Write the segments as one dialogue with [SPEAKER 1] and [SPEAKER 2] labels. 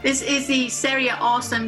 [SPEAKER 1] This is the Serie A Awesome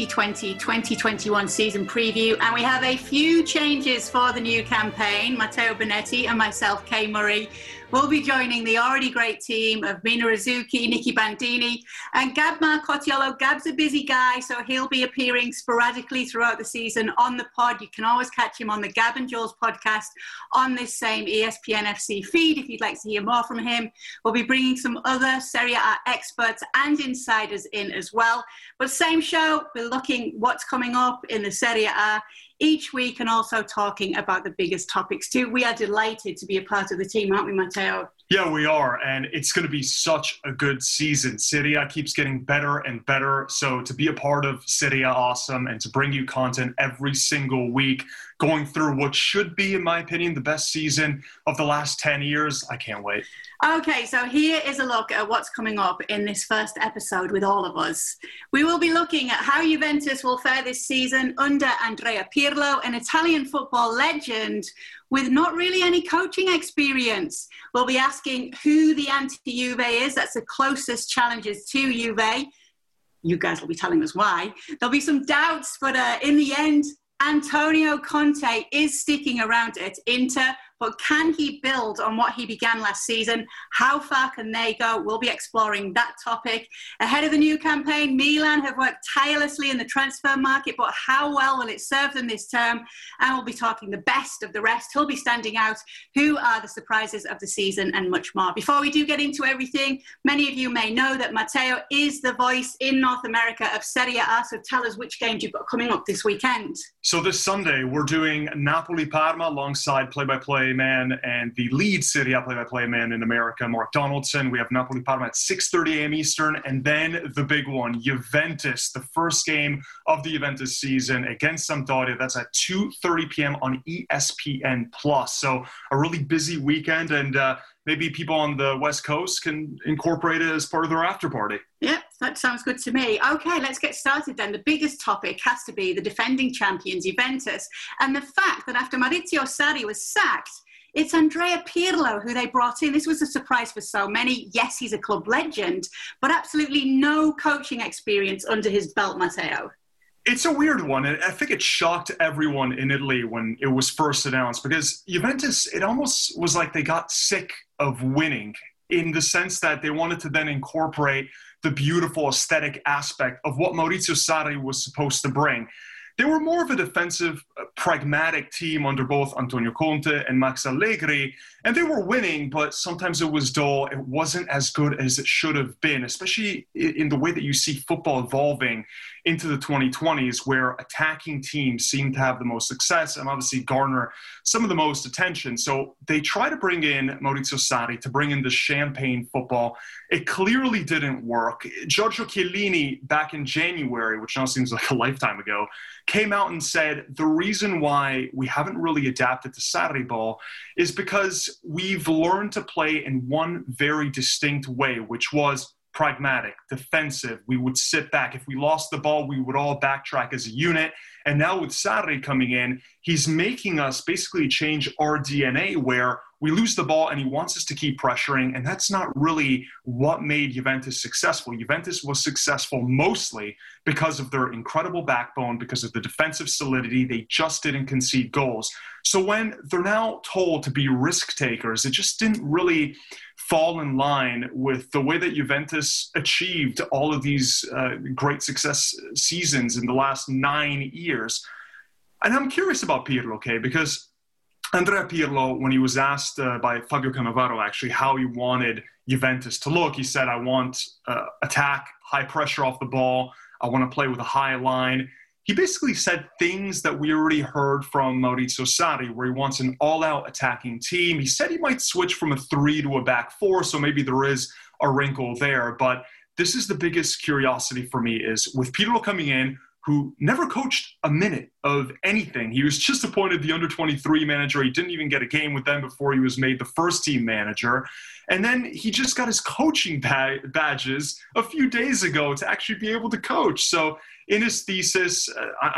[SPEAKER 1] 2020-2021 season preview, and we have a few changes for the new campaign. Matteo Bonetti and myself, Kay Murray, will be joining the already great team of Mina Rzouki, Nicky Bandini, and Gab Marcottiolo. Gab's a busy guy, so he'll be appearing sporadically throughout the season on the pod. You can always catch him on the Gab and Jules podcast on this same ESPN FC feed if you'd like to hear more from him. We'll be bringing some other Serie A experts and insiders in as well. But same show, we're looking what's coming up in the Serie A each week and also talking about the biggest topics too. We are delighted to be a part of the team, aren't we, Matteo?
[SPEAKER 2] Yeah, we are, and it's going to be such a good season. Serie A keeps getting better and better, so to be a part of Serie A Awesome and to bring you content every single week, going through what should be, in my opinion, the best season of the last 10 years, I can't wait.
[SPEAKER 1] Okay, so here is a look at what's coming up in this first episode with all of us. We will be looking at how Juventus will fare this season under Andrea Pirlo, an Italian football legend with not really any coaching experience. We'll be asking who the anti-Juve is. That's the closest challenges to Juve. You guys will be telling us why. There'll be some doubts, but in the end, Antonio Conte is sticking around at Inter, but can he build on what he began last season? How far can they go? We'll be exploring that topic. Ahead of the new campaign, Milan have worked tirelessly in the transfer market, but how well will it serve them this term? And we'll be talking the best of the rest. Who'll be standing out? Who are the surprises of the season? And much more. Before we do get into everything, many of you may know that Matteo is the voice in North America of Serie A, so tell us which games you've got coming up this weekend.
[SPEAKER 2] So this Sunday, we're doing Napoli-Parma alongside play-by-play man and the lead Serie A play-by-play man in America, Mark Donaldson. We have Napoli-Parma at 6:30 a.m. Eastern, and then the big one, Juventus, the first game of the Juventus season against Sampdoria. That's at 2:30 p.m. on ESPN+. So a really busy weekend, and maybe people on the West Coast can incorporate it as part of their after party.
[SPEAKER 1] Yep, that sounds good to me. Okay, let's get started then. The biggest topic has to be the defending champions, Juventus, and the fact that after Maurizio Sarri was sacked, it's Andrea Pirlo who they brought in. This was a surprise for so many. Yes, he's a club legend, but absolutely no coaching experience under his belt, Matteo.
[SPEAKER 2] It's a weird one. I think it shocked everyone in Italy when it was first announced because Juventus, it almost was like they got sick of winning in the sense that they wanted to then incorporate the beautiful aesthetic aspect of what Maurizio Sarri was supposed to bring. They were more of a defensive, pragmatic team under both Antonio Conte and Max Allegri, and they were winning, but sometimes it was dull. It wasn't as good as it should have been, especially in the way that you see football evolving into the 2020s, where attacking teams seem to have the most success and obviously garner some of the most attention. So they try to bring in Maurizio Sarri to bring in the champagne football. It clearly didn't work. Giorgio Chiellini, back in January, which now seems like a lifetime ago, came out and said the reason why we haven't really adapted to Sarri ball is because we've learned to play in one very distinct way, which was pragmatic, defensive. We would sit back. If we lost the ball, we would all backtrack as a unit. And now with Sarri coming in, he's making us basically change our DNA where we lose the ball and he wants us to keep pressuring. And that's not really what made Juventus successful. Juventus was successful mostly because of their incredible backbone, because of the defensive solidity. They just didn't concede goals. So when they're now told to be risk takers, it just didn't really fall in line with the way that Juventus achieved all of these great success seasons in the last 9 years. And I'm curious about Pirlo, okay, because Andrea Pirlo, when he was asked by Fabio Cannavaro actually how he wanted Juventus to look, he said, I want attack, high pressure off the ball. I want to play with a high line. He basically said things that we already heard from Maurizio Sarri, where he wants an all-out attacking team. He said he might switch from a 3 to a back 4, so maybe there is a wrinkle there. But this is the biggest curiosity for me is with Pirlo coming in, who never coached a minute of anything. He was just appointed the under-23 manager. He didn't even get a game with them before he was made the first-team manager. And then he just got his coaching badges a few days ago to actually be able to coach. So in his thesis,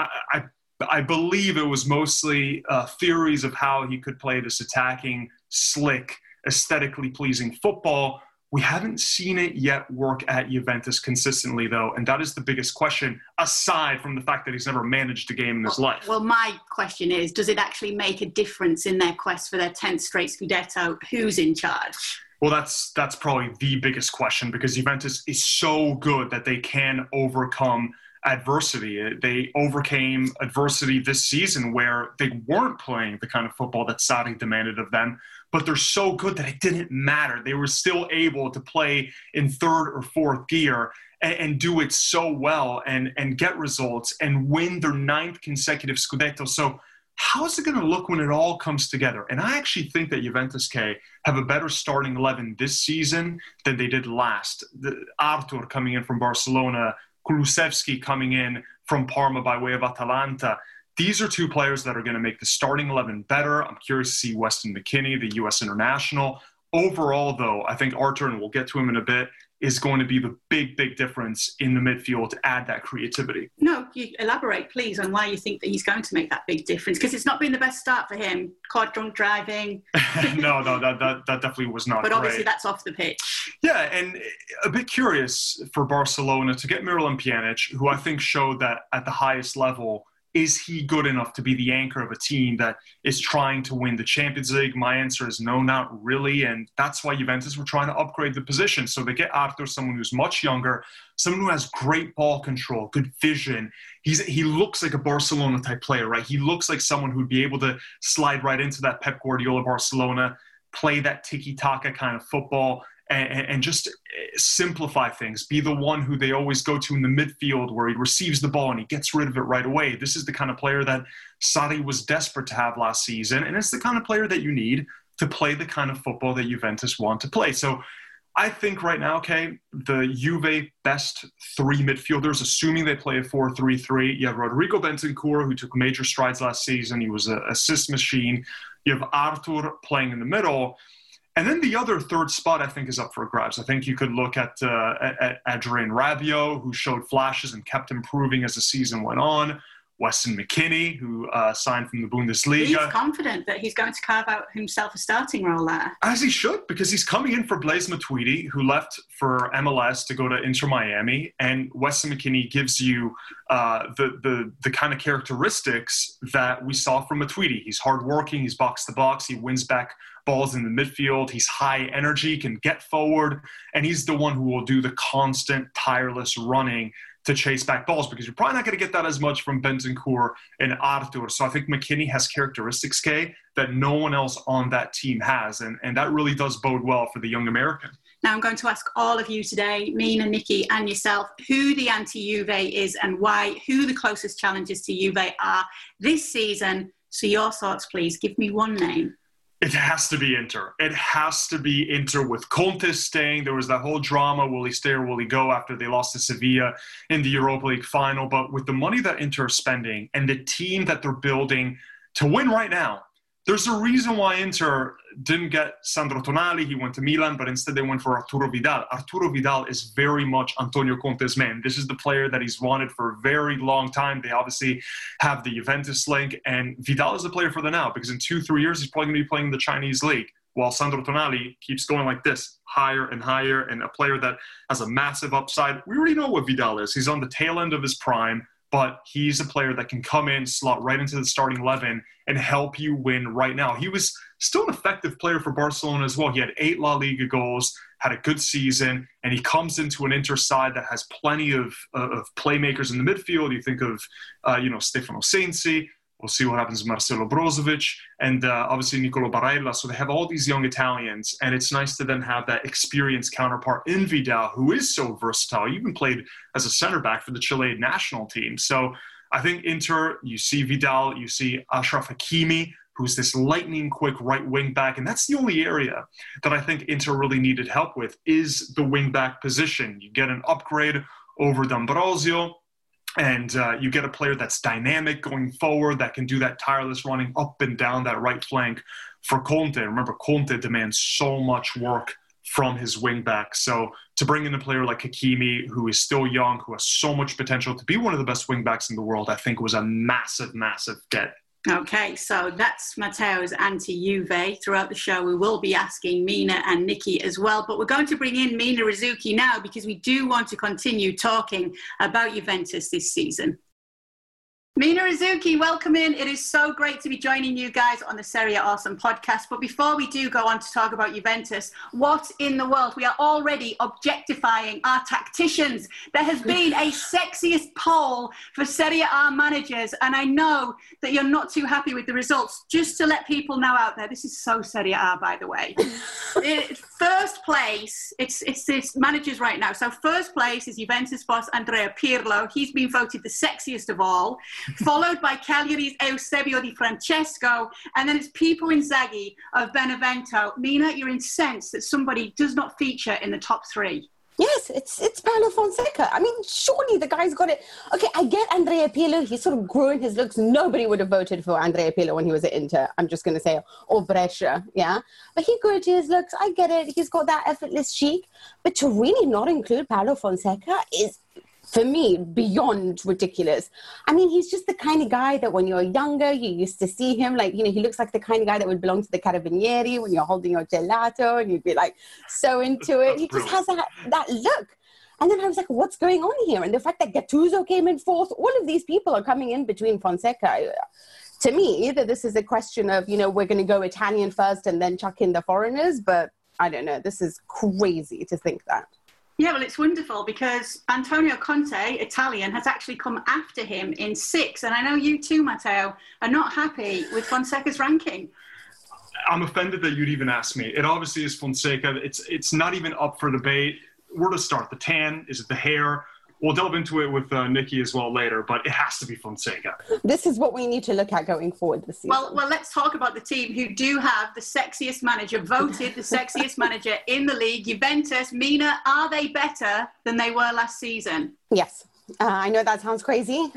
[SPEAKER 2] I believe it was mostly theories of how he could play this attacking, slick, aesthetically pleasing football We haven't seen it yet work at Juventus consistently, though, and that is the biggest question, aside from the fact that he's never managed a game in his life.
[SPEAKER 1] Well, my question is, does it actually make a difference in their quest for their 10th straight Scudetto? Who's in charge?
[SPEAKER 2] Well, that's probably the biggest question, because Juventus is so good that they can overcome adversity. They overcame adversity this season where they weren't playing the kind of football that Sarri demanded of them, but they're so good that it didn't matter. They were still able to play in third or fourth gear and do it so well and get results and win their 9th consecutive Scudetto. So how's it going to look when it all comes together? And I actually think that Juventus have a better starting 11 this season than they did last. Arthur coming in from Barcelona, Kulusevski coming in from Parma by way of Atalanta. These are two players that are going to make the starting 11 better. I'm curious to see Weston McKennie, the U.S. international. Overall, though, I think Arthur, and we'll get to him in a bit, is going to be the big difference in the midfield to add that creativity.
[SPEAKER 1] No, you elaborate, please, on why you think that he's going to make that big difference, because it's not been the best start for him. Caught drunk driving.
[SPEAKER 2] No, that definitely was not
[SPEAKER 1] But obviously
[SPEAKER 2] great.
[SPEAKER 1] that's off the pitch.
[SPEAKER 2] Yeah, and a bit curious for Barcelona to get Miralem Pjanic, who I think showed that at the highest level, is he good enough to be the anchor of a team that is trying to win the Champions League? My answer is no, not really. And that's why Juventus were trying to upgrade the position. So they get Arthur, someone who's much younger, someone who has great ball control, good vision. He looks like a Barcelona type player, right? He looks like someone who'd be able to slide right into that Pep Guardiola Barcelona, play that tiki-taka kind of football, and just simplify things, be the one who they always go to in the midfield where he receives the ball and he gets rid of it right away. This is the kind of player that Sarri was desperate to have last season, and it's the kind of player that you need to play the kind of football that Juventus want to play. So I think right now, the Juve best 3 midfielders, assuming they play a 4-3-3, you have Rodrigo Bentancur, who took major strides last season. He was an assist machine. You have Arthur playing in the middle. And then the other third spot, I think, is up for grabs. I think you could look at Adrien Rabiot, who showed flashes and kept improving as the season went on. Weston McKennie, who signed from the Bundesliga.
[SPEAKER 1] He's confident that he's going to carve out himself a starting role there.
[SPEAKER 2] As he should, because he's coming in for Blaise Matuidi, who left for MLS to go to Inter Miami. And Weston McKennie gives you the kind of characteristics that we saw from Matuidi. He's hardworking, he's box to box, he wins back balls in the midfield, he's high energy, can get forward, and he's the one who will do the constant, tireless running to chase back balls, because you're probably not going to get that as much from Bentancur and Arthur. So I think McKennie has characteristics, that no one else on that team has, and that really does bode well for the young American.
[SPEAKER 1] Now I'm going to ask all of you today, Mina, Nikki and yourself, who the anti-Juve is and why, who the closest challenges to Juve are this season. So your thoughts, please. Give me one name.
[SPEAKER 2] It has to be Inter. It has to be Inter with Conte staying. There was that whole drama. Will he stay or will he go after they lost to Sevilla in the Europa League final? But with the money that Inter is spending and the team that they're building to win right now, there's a reason why Inter didn't get Sandro Tonali. He went to Milan, but instead they went for Arturo Vidal. Arturo Vidal is very much Antonio Conte's man. This is the player that he's wanted for a very long time. They obviously have the Juventus link, and Vidal is the player for the now, because in 2-3 years, he's probably going to be playing in the Chinese league, while Sandro Tonali keeps going like this, higher and higher, and a player that has a massive upside. We already know what Vidal is. He's on the tail end of his prime, but he's a player that can come in, slot right into the starting 11, and help you win right now. He was still an effective player for Barcelona as well. He had 8 La Liga goals, had a good season, and he comes into an Inter side that has plenty of playmakers in the midfield. You think of, Stefano Sensi. We'll see what happens with Marcelo Brozovic and obviously Nicolo Barella. So they have all these young Italians, and it's nice to then have that experienced counterpart in Vidal, who is so versatile. You even played as a center back for the Chilean national team. So I think Inter, you see Vidal, you see Achraf Hakimi, who's this lightning quick right wing back. And that's the only area that I think Inter really needed help with, is the wing back position. You get an upgrade over D'Ambrosio, and you get a player that's dynamic going forward, that can do that tireless running up and down that right flank for Conte. Remember, Conte demands so much work from his wing back. So to bring in a player like Hakimi, who is still young, who has so much potential to be one of the best wing backs in the world, I think was a massive, massive get.
[SPEAKER 1] Okay, so that's Matteo's anti-Juve. Throughout the show, we will be asking Mina and Nikki as well, but we're going to bring in Mina Rzouki now because we do want to continue talking about Juventus this season. Mina Rzouki, welcome in. It is so great to be joining you guys on the Serie A Awesome podcast. But before we do go on to talk about Juventus, what in the world? We are already objectifying our tacticians. There has been a sexiest poll for Serie A managers, and I know that you're not too happy with the results. Just to let people know out there, this is so Serie A, by the way. First place, it's managers right now. So first place is Juventus boss Andrea Pirlo. He's been voted the sexiest of all. Followed by Cagliari's Eusebio Di Francesco, and then it's Pippo Inzaghi of Benevento. Mina, you're incensed that somebody does not feature in the top three.
[SPEAKER 3] Yes, it's Paulo Fonseca. I mean, surely the guy's got it. Okay, I get Andrea Pirlo. He's sort of growing his looks. Nobody would have voted for Andrea Pirlo when he was at Inter, I'm just going to say, or Brescia, yeah? But he grew to his looks. I get it. He's got that effortless chic. But to really not include Paulo Fonseca is, for me, beyond ridiculous. I mean, he's just the kind of guy that when you're younger, you used to see him like, he looks like the kind of guy that would belong to the Carabinieri when you're holding your gelato and you'd be like so into it. He just has that look. And then I was like, what's going on here? And the fact that Gattuso came in fourth, all of these people are coming in between Fonseca. To me, either this is a question of, we're going to go Italian first and then chuck in the foreigners, but I don't know. This is crazy to think that.
[SPEAKER 1] Yeah, well, it's wonderful because Antonio Conte, Italian, has actually come after him in 6th. And I know you too, Matteo, are not happy with Fonseca's ranking.
[SPEAKER 2] I'm offended that you'd even ask me. It obviously is Fonseca. It's not even up for debate. Where to start? The tan? Is it the hair? We'll delve into it with Nikki as well later, but it has to be Fonseca.
[SPEAKER 3] This is what we need to look at going forward this season.
[SPEAKER 1] Well, let's talk about the team who do have the sexiest manager, voted the sexiest manager in the league, Juventus. Mina, are they better than they were last season?
[SPEAKER 3] Yes. I know that sounds crazy.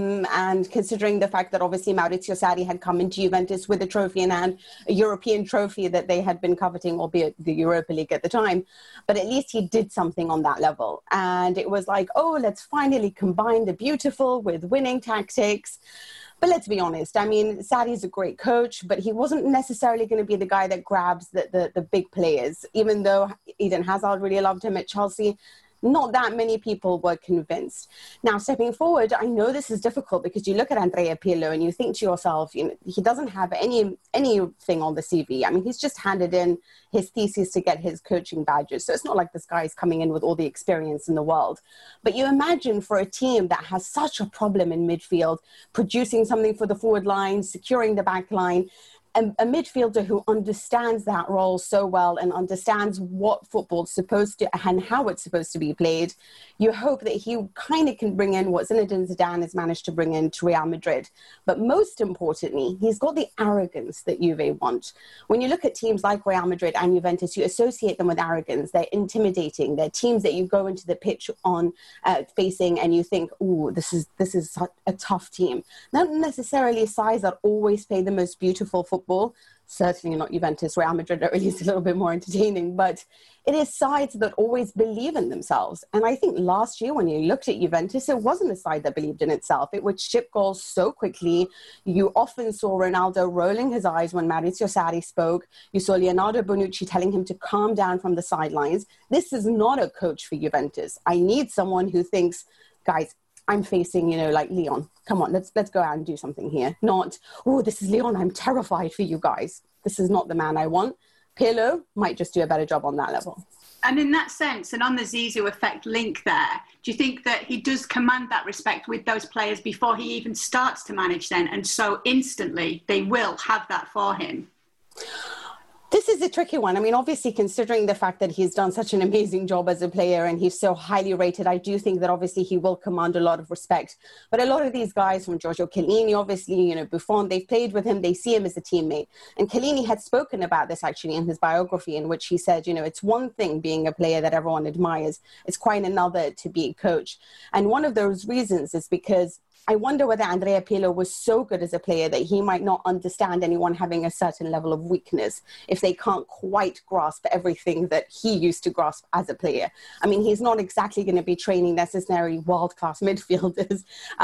[SPEAKER 3] And considering the fact that obviously Maurizio Sarri had come into Juventus with a trophy in hand, a European trophy that they had been coveting, albeit the Europa League at the time, but at least he did something on that level. And it was like, oh, let's finally combine the beautiful with winning tactics. But let's be honest. I mean, Sarri's a great coach, but he wasn't necessarily going to be the guy that grabs the big players, even though Eden Hazard really loved him at Chelsea. Not that many people were convinced. Now, stepping forward, I know this is difficult because you look at Andrea Pirlo and you think to yourself, he doesn't have anything on the CV. I mean, he's just handed in his thesis to get his coaching badges. So it's not like this guy is coming in with all the experience in the world. But you imagine for a team that has such a problem in midfield, producing something for the forward line, securing the back line, a midfielder who understands that role so well and understands what football's supposed to and how it's supposed to be played, you hope that he kind of can bring in what Zinedine Zidane has managed to bring in to Real Madrid. But most importantly, he's got the arrogance that Juve want. When you look at teams like Real Madrid and Juventus, you associate them with arrogance. They're intimidating. They're teams that you go into the pitch on facing and you think, ooh, this is a tough team. Not necessarily sides that always play the most beautiful football. Certainly not Juventus. Real Madrid are at least a little bit more entertaining, but it is sides that always believe in themselves. And I think last year when you looked at Juventus, it wasn't a side that believed in itself. It would ship goals so quickly. You often saw Ronaldo rolling his eyes when Maurizio Sarri spoke. You saw Leonardo Bonucci telling him to calm down from the sidelines. This is not a coach for Juventus. I need someone who thinks, guys, I'm facing, like Lyon. Come on, let's go out and do something here. Not, oh, this is Lyon. I'm terrified for you guys. This is not the man I want. Pirlo might just do a better job on that level.
[SPEAKER 1] And in that sense, and on the Zizou effect link there, do you think that he does command that respect with those players before he even starts to manage then? And so instantly they will have that for him?
[SPEAKER 3] This is a tricky one. I mean, obviously, considering the fact that he's done such an amazing job as a player and he's so highly rated, I do think that obviously he will command a lot of respect. But a lot of these guys, from Giorgio Chiellini, obviously, Buffon, they've played with him. They see him as a teammate. And Chiellini had spoken about this actually in his biography, in which he said, it's one thing being a player that everyone admires. It's quite another to be a coach. And one of those reasons is because I wonder whether Andrea Pirlo was so good as a player that he might not understand anyone having a certain level of weakness if they can't quite grasp everything that he used to grasp as a player. I mean, he's not exactly going to be training necessarily world-class midfielders.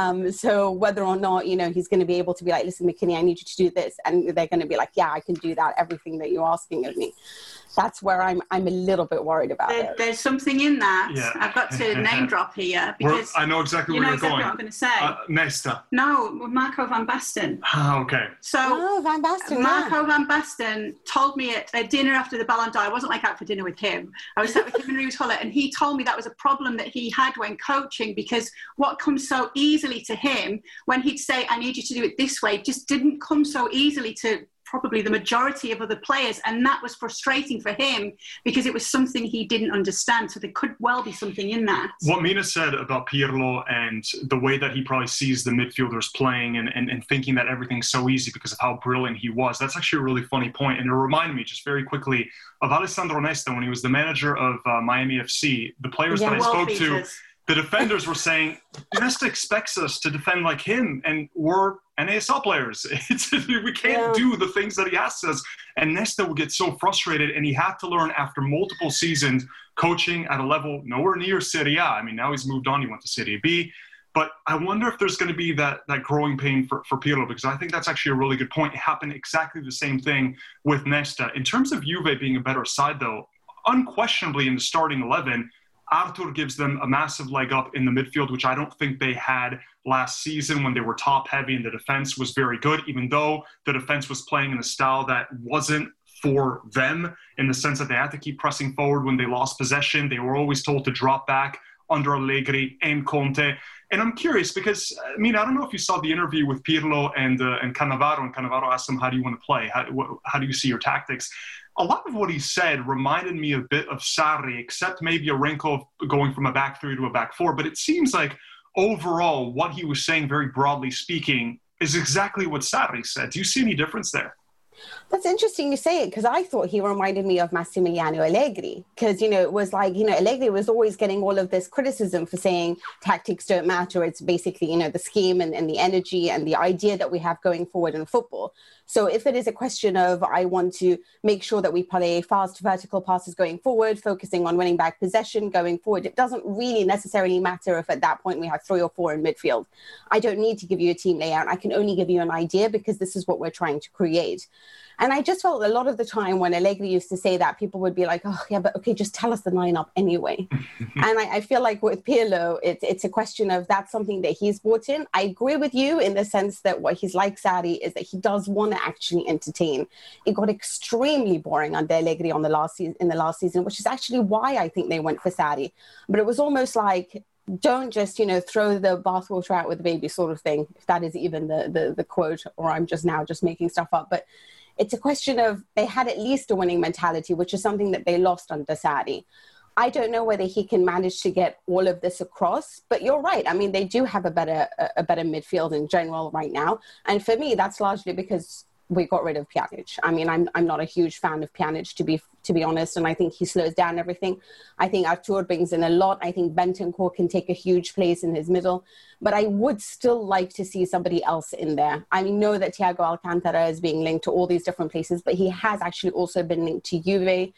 [SPEAKER 3] So whether or not, he's going to be able to be like, listen, McKinney, I need you to do this. And they're going to be like, yeah, I can do that, everything that you're asking of me. That's where I'm a little bit worried about it.
[SPEAKER 1] There's something in that.
[SPEAKER 2] Yeah.
[SPEAKER 1] I've got to name drop here because
[SPEAKER 2] I know exactly where you're
[SPEAKER 1] exactly
[SPEAKER 2] going.
[SPEAKER 1] what I'm going to say.
[SPEAKER 2] Nesta.
[SPEAKER 1] No, Marco van Basten.
[SPEAKER 2] Okay.
[SPEAKER 1] So
[SPEAKER 3] Van Basten,
[SPEAKER 1] Marco van Basten told me at a dinner after the Ballon d'Or. I wasn't out for dinner with him. I was sat with him and Ruud Gullit, and he told me that was a problem that he had when coaching, because what comes so easily to him when he'd say, I need you to do it this way, just didn't come so easily to probably the majority of other players, and that was frustrating for him because it was something he didn't understand. So there could well be something in that.
[SPEAKER 2] What Mina said about Pirlo and the way that he probably sees the midfielders playing and thinking that everything's so easy because of how brilliant he was, that's actually a really funny point. And it reminded me just very quickly of Alessandro Nesta when he was the manager of Miami FC. The players that I spoke to, the defenders were saying, Nesta expects us to defend like him, and we're NASL players. We can't do the things that he asks us. And Nesta would get so frustrated, and he had to learn after multiple seasons coaching at a level nowhere near Serie A. I mean, now he's moved on. He went to Serie B. But I wonder if there's going to be that growing pain for Pirlo, because I think that's actually a really good point. It happened exactly the same thing with Nesta. In terms of Juve being a better side, though, unquestionably in the starting 11, Arthur gives them a massive leg up in the midfield, which I don't think they had last season when they were top heavy and the defense was very good, even though the defense was playing in a style that wasn't for them, in the sense that they had to keep pressing forward when they lost possession. They were always told to drop back under Allegri and Conte. And I'm curious because, I mean, I don't know if you saw the interview with Pirlo and Cannavaro, and Cannavaro asked him, how do you want to play? How do you see your tactics? A lot of what he said reminded me a bit of Sarri, except maybe a wrinkle of going from a back three to a back four. But it seems like overall what he was saying, very broadly speaking, is exactly what Sarri said. Do you see any difference there?
[SPEAKER 3] That's interesting you say it, because I thought he reminded me of Massimiliano Allegri, because, it was like, Allegri was always getting all of this criticism for saying tactics don't matter. It's basically, the scheme and the energy and the idea that we have going forward in football. So if it is a question of I want to make sure that we play fast vertical passes going forward, focusing on winning back possession going forward, it doesn't really necessarily matter if at that point we have 3 or 4 in midfield. I don't need to give you a team layout. I can only give you an idea because this is what we're trying to create. And I just felt a lot of the time when Allegri used to say that, people would be like, oh, yeah, but okay, just tell us the lineup anyway. And I feel like with Pirlo, it's a question of that's something that he's brought in. I agree with you in the sense that what he's like Sarri is that he does want to actually entertain. It got extremely boring under Allegri in the last season, which is actually why I think they went for Sarri. But it was almost like, don't just, throw the bathwater out with the baby sort of thing, if that is even the quote, or I'm just making stuff up. But it's a question of they had at least a winning mentality, which is something that they lost under Sarri. I don't know whether he can manage to get all of this across, but you're right. I mean, they do have a better midfield in general right now. And for me, that's largely because we got rid of Pjanic. I mean, I'm not a huge fan of Pjanic, to be honest, and I think he slows down everything. I think Artur brings in a lot. I think Bentancur can take a huge place in his middle, but I would still like to see somebody else in there. I know that Thiago Alcantara is being linked to all these different places, but he has actually also been linked to Juve.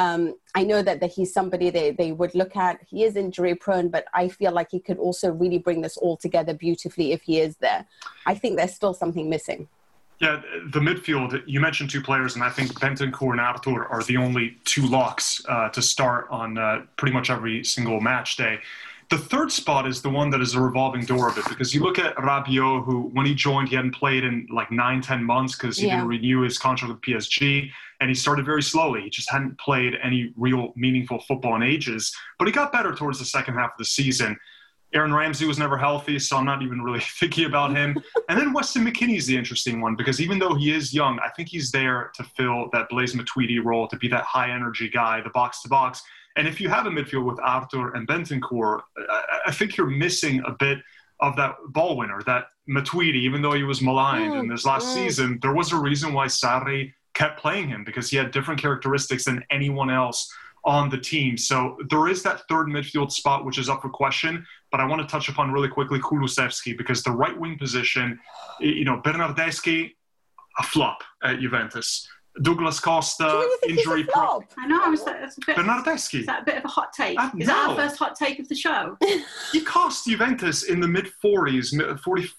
[SPEAKER 3] I know that he's somebody they would look at. He is injury prone, but I feel like he could also really bring this all together beautifully if he is there. I think there's still something missing.
[SPEAKER 2] Yeah, the midfield, you mentioned 2 players, and I think Bentancur and Arthur are the only 2 locks to start on pretty much every single match day. The third spot is the one that is a revolving door of it, because you look at Rabiot, who, when he joined, he hadn't played in like 9-10 months because he didn't renew his contract with PSG, and he started very slowly. He just hadn't played any real meaningful football in ages, but he got better towards the second half of the season. Aaron Ramsey was never healthy, so I'm not even really thinking about him. And then Weston McKennie is the interesting one, because even though he is young, I think he's there to fill that Blaise Matuidi role, to be that high-energy guy, the box-to-box. And if you have a midfield with Arthur and Bentancur, I think you're missing a bit of that ball winner, that Matuidi, even though he was maligned in this last season, there was a reason why Sarri kept playing him, because he had different characteristics than anyone else on the team. So there is that third midfield spot, which is up for question. But I want to touch upon really quickly Kulusevski, because the right wing position, Bernardeschi, a flop at Juventus. Douglas Costa, injury
[SPEAKER 1] prone. I know. That's a bit.
[SPEAKER 2] Bernardeschi.
[SPEAKER 1] Is that a bit of a hot take? Is that our first hot take of the show?
[SPEAKER 2] He cost Juventus in the mid-40s,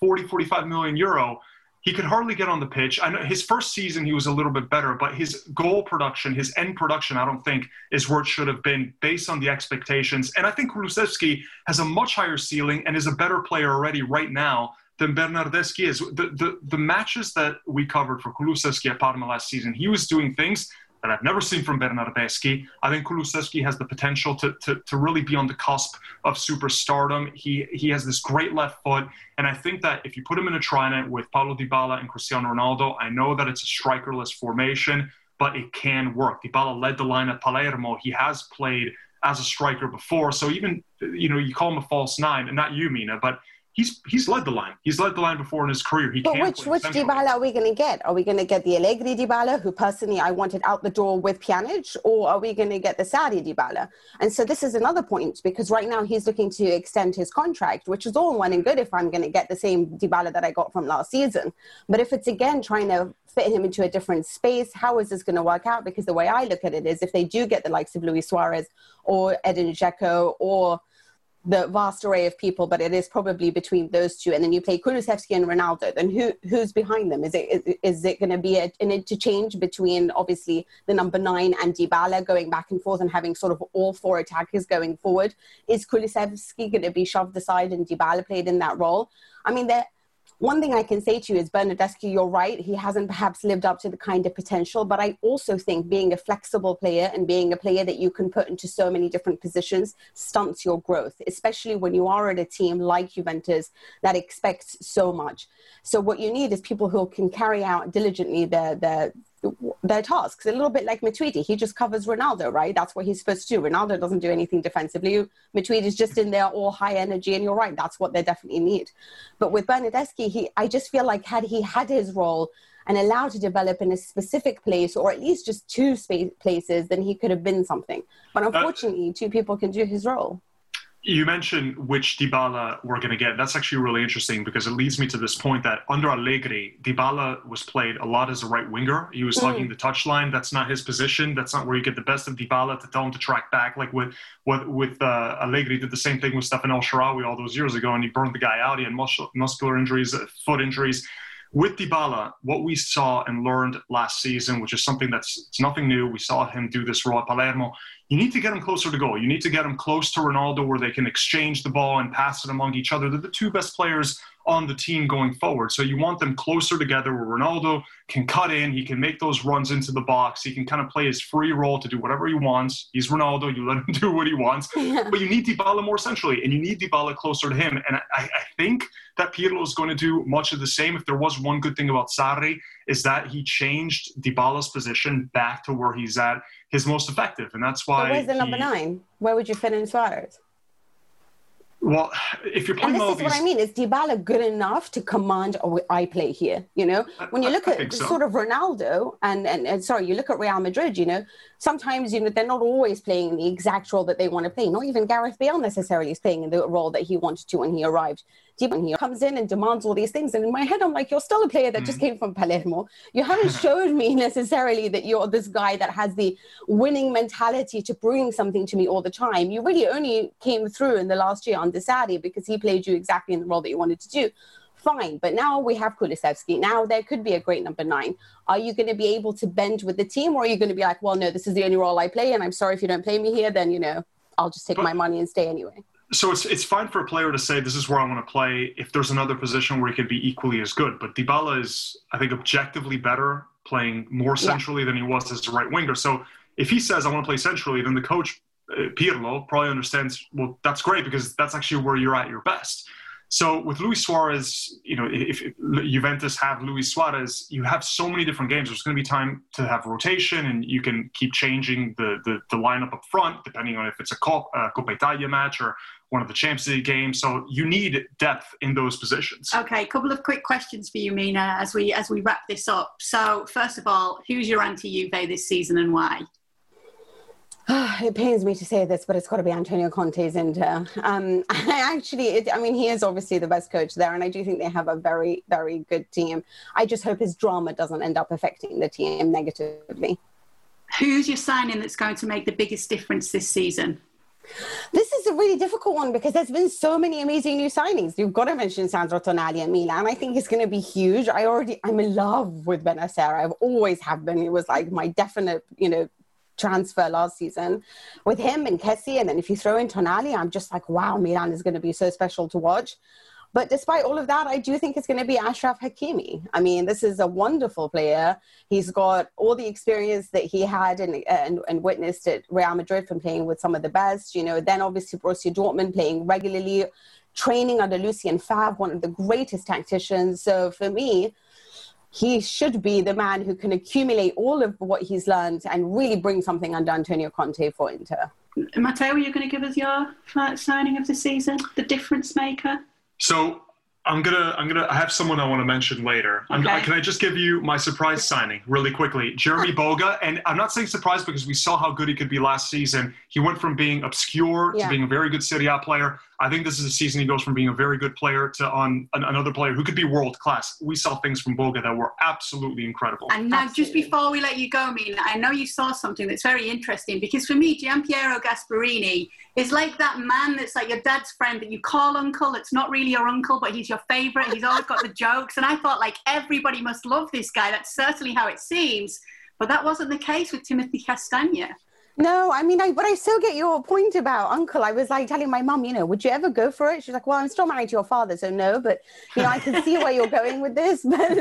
[SPEAKER 2] 45 million euro. He could hardly get on the pitch. I know his first season he was a little bit better, but his goal production, his end production, I don't think is where it should have been based on the expectations. And I think Kulusevski has a much higher ceiling and is a better player already right now than Bernardeschi is. The matches that we covered for Kulusevski at Parma last season, he was doing things that I've never seen from Bernardeschi. I think Kulusevski has the potential to really be on the cusp of superstardom. He has this great left foot, and I think that if you put him in a trident with Paulo Dybala and Cristiano Ronaldo, I know that it's a strikerless formation, but it can work. Dybala led the line at Palermo. He has played as a striker before, so even, you call him a false nine, and not you, Mina, but He's led the line. He's led the line before in his career.
[SPEAKER 3] But which Dybala are we going to get? Are we going to get the Allegri Dybala, who personally I wanted out the door with Pjanic, or are we going to get the Sarri Dybala? And so this is another point, because right now he's looking to extend his contract, which is all well and good if I'm going to get the same Dybala that I got from last season. But if it's again trying to fit him into a different space, how is this going to work out? Because the way I look at it is if they do get the likes of Luis Suarez or Edin Dzeko or the vast array of people, but it is probably between those two. And then you play Kulusevski and Ronaldo. Then who's behind them? Is it going to be an interchange between obviously the number 9 and Dybala going back and forth and having sort of all 4 attackers going forward? Is Kulusevski going to be shoved aside and Dybala played in that role? I mean, one thing I can say to you is Bernardeschi, you're right. He hasn't perhaps lived up to the kind of potential, but I also think being a flexible player and being a player that you can put into so many different positions stunts your growth, especially when you are at a team like Juventus that expects so much. So what you need is people who can carry out diligently their tasks. A little bit like Matuidi. He just covers Ronaldo, right? That's what he's supposed to do. Ronaldo doesn't do anything defensively. Matuidi is just in there all high energy, and you're right, that's what they definitely need. But with Bernardeschi, I just feel like had he had his role and allowed to develop in a specific place, or at least just 2 places, then he could have been something. But unfortunately, 2 people can do his role.
[SPEAKER 2] You mentioned which Dybala we're going to get. That's actually really interesting, because it leads me to this point that under Allegri, Dybala was played a lot as a right winger. He was hugging the touchline. That's not his position. That's not where you get the best of Dybala to tell him to track back. Like with Allegri did the same thing with Stefan El Shaarawy all those years ago, and he burned the guy out. He had muscular injuries, foot injuries. With Dybala, what we saw and learned last season, which is something it's nothing new, we saw him do this role at Palermo. You need to get him closer to goal. You need to get him close to Ronaldo, where they can exchange the ball and pass it among each other. They're the 2 best players on the team going forward. So you want them closer together, where Ronaldo can cut in, he can make those runs into the box, he can kind of play his free role to do whatever he wants. He's Ronaldo, you let him do what he wants. Yeah. But you need Dybala more centrally, and you need Dybala closer to him. And I think that Pirlo is going to do much of the same. If there was one good thing about Sarri, is that he changed Dybala's position back to where he's at his most effective. And that's why...
[SPEAKER 3] So where's the number 9? Where would you fit in Suarez?
[SPEAKER 2] Well, if you're playing
[SPEAKER 3] and this is what I mean. Is Dybala good enough to command, I play here, When you look at sort of Ronaldo and sorry, you look at Real Madrid, sometimes, they're not always playing the exact role that they want to play. Not even Gareth Bale necessarily is playing in the role that he wanted to when he arrived. When he comes in and demands all these things, and in my head, I'm like, you're still a player that just came from Palermo. You haven't showed me necessarily that you're this guy that has the winning mentality to bring something to me all the time. You really only came through in the last year under Sarri because he played you exactly in the role that you wanted to do. Fine, but now we have Kulusevski. Now there could be a great number 9. Are you going to be able to bend with the team, or are you going to be like, well, no, this is the only role I play, and I'm sorry if you don't play me here, then, I'll just take my money and stay anyway.
[SPEAKER 2] So it's fine for a player to say, this is where I want to play, if there's another position where he could be equally as good. But Dybala is, I think, objectively better playing more centrally than he was as a right winger. So if he says, I want to play centrally, then the coach, Pirlo, probably understands, well, that's great, because that's actually where you're at your best. So with Luis Suarez, if Juventus have Luis Suarez, you have so many different games. There's going to be time to have rotation, and you can keep changing the lineup up front, depending on if it's a Coppa Italia match or one of the Champions League games. So you need depth in those positions.
[SPEAKER 1] Okay, a couple of quick questions for you, Mina, as we wrap this up. So first of all, who's your anti-Juve this season and why?
[SPEAKER 3] It pains me to say this, but it's got to be Antonio Conte's Inter. He is obviously the best coach there, and I do think they have a very, very good team. I just hope his drama doesn't end up affecting the team negatively.
[SPEAKER 1] Who's your signing that's going to make the biggest difference this season?
[SPEAKER 3] This is a really difficult one because there's been so many amazing new signings. You've got to mention Sandro Tonali at Milan. I think it's going to be huge. I'm in love with Bennacer. I've always have been. It was like my definite, transfer last season with him and Kessie. And then if you throw in Tonali, I'm just like, wow, Milan is going to be so special to watch. But despite all of that, I do think it's going to be Achraf Hakimi. I mean, this is a wonderful player. He's got all the experience that he had and witnessed at Real Madrid from playing with some of the best. Then obviously Borussia Dortmund, playing regularly, training under Lucien Favre, one of the greatest tacticians. So for me, he should be the man who can accumulate all of what he's learned and really bring something under Antonio Conte for Inter.
[SPEAKER 1] Matteo, are you going to give us your signing of the season, the difference maker?
[SPEAKER 2] So I have someone I want to mention later.
[SPEAKER 1] Okay.
[SPEAKER 2] Can I just give you my surprise signing really quickly? Jeremy Boga, and I'm not saying surprise because we saw how good he could be last season. He went from being obscure to being a very good Serie A player. I think this is a season he goes from being a very good player to another player who could be world class. We saw things from Boga that were absolutely incredible.
[SPEAKER 1] And now, just before we let you go, Mina, I know you saw something that's very interesting, because for me, Gianpiero Gasperini is like that man that's like your dad's friend that you call uncle. It's not really your uncle, but he's your favourite. He's always got the jokes. And I thought, like, everybody must love this guy. That's certainly how it seems. But that wasn't the case with Timothy Castagne.
[SPEAKER 3] No, but I still get your point about uncle. I was like telling my mum, would you ever go for it? She's like, well, I'm still married to your father, so no, but, I can see where you're going with this. But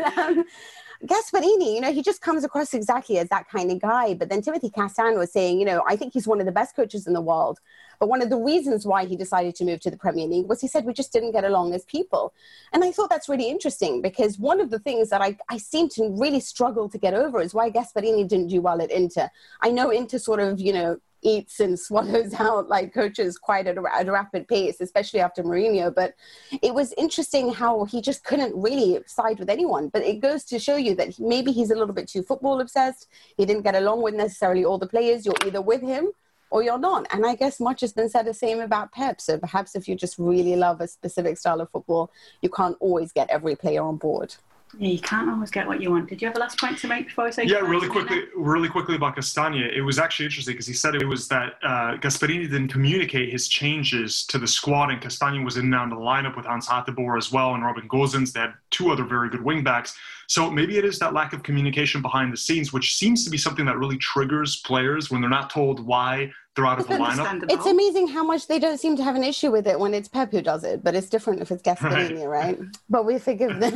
[SPEAKER 3] Gasperini, he just comes across exactly as that kind of guy. But then Timothy Castagne was saying, I think he's one of the best coaches in the world. But one of the reasons why he decided to move to the Premier League was he said we just didn't get along as people. And I thought that's really interesting, because one of the things that I seem to really struggle to get over is why Gasperini didn't do well at Inter. I know Inter sort of, eats and swallows out like coaches quite at a rapid pace, especially after Mourinho. But it was interesting how he just couldn't really side with anyone. But it goes to show you that maybe he's a little bit too football obsessed. He didn't get along with necessarily all the players. You're either with him or you're not. And I guess much has been said the same about Pep. So perhaps if you just really love a specific style of football, you can't always get every player on board.
[SPEAKER 1] Yeah, you can't always get what you want. Did you have a last point to make before I say?
[SPEAKER 2] Yeah, really quickly about Castagne. It was actually interesting because he said it was that Gasperini didn't communicate his changes to the squad, and Castagne was in and out of the lineup with Hans Hateboer as well and Robin Gosens. They had two other very good wingbacks. So maybe it is that lack of communication behind the scenes, which seems to be something that really triggers players when they're not told why they're out of the lineup.
[SPEAKER 3] It's amazing how much they don't seem to have an issue with it when it's Pep who does it, but it's different if it's Gasperini, right? But we forgive them.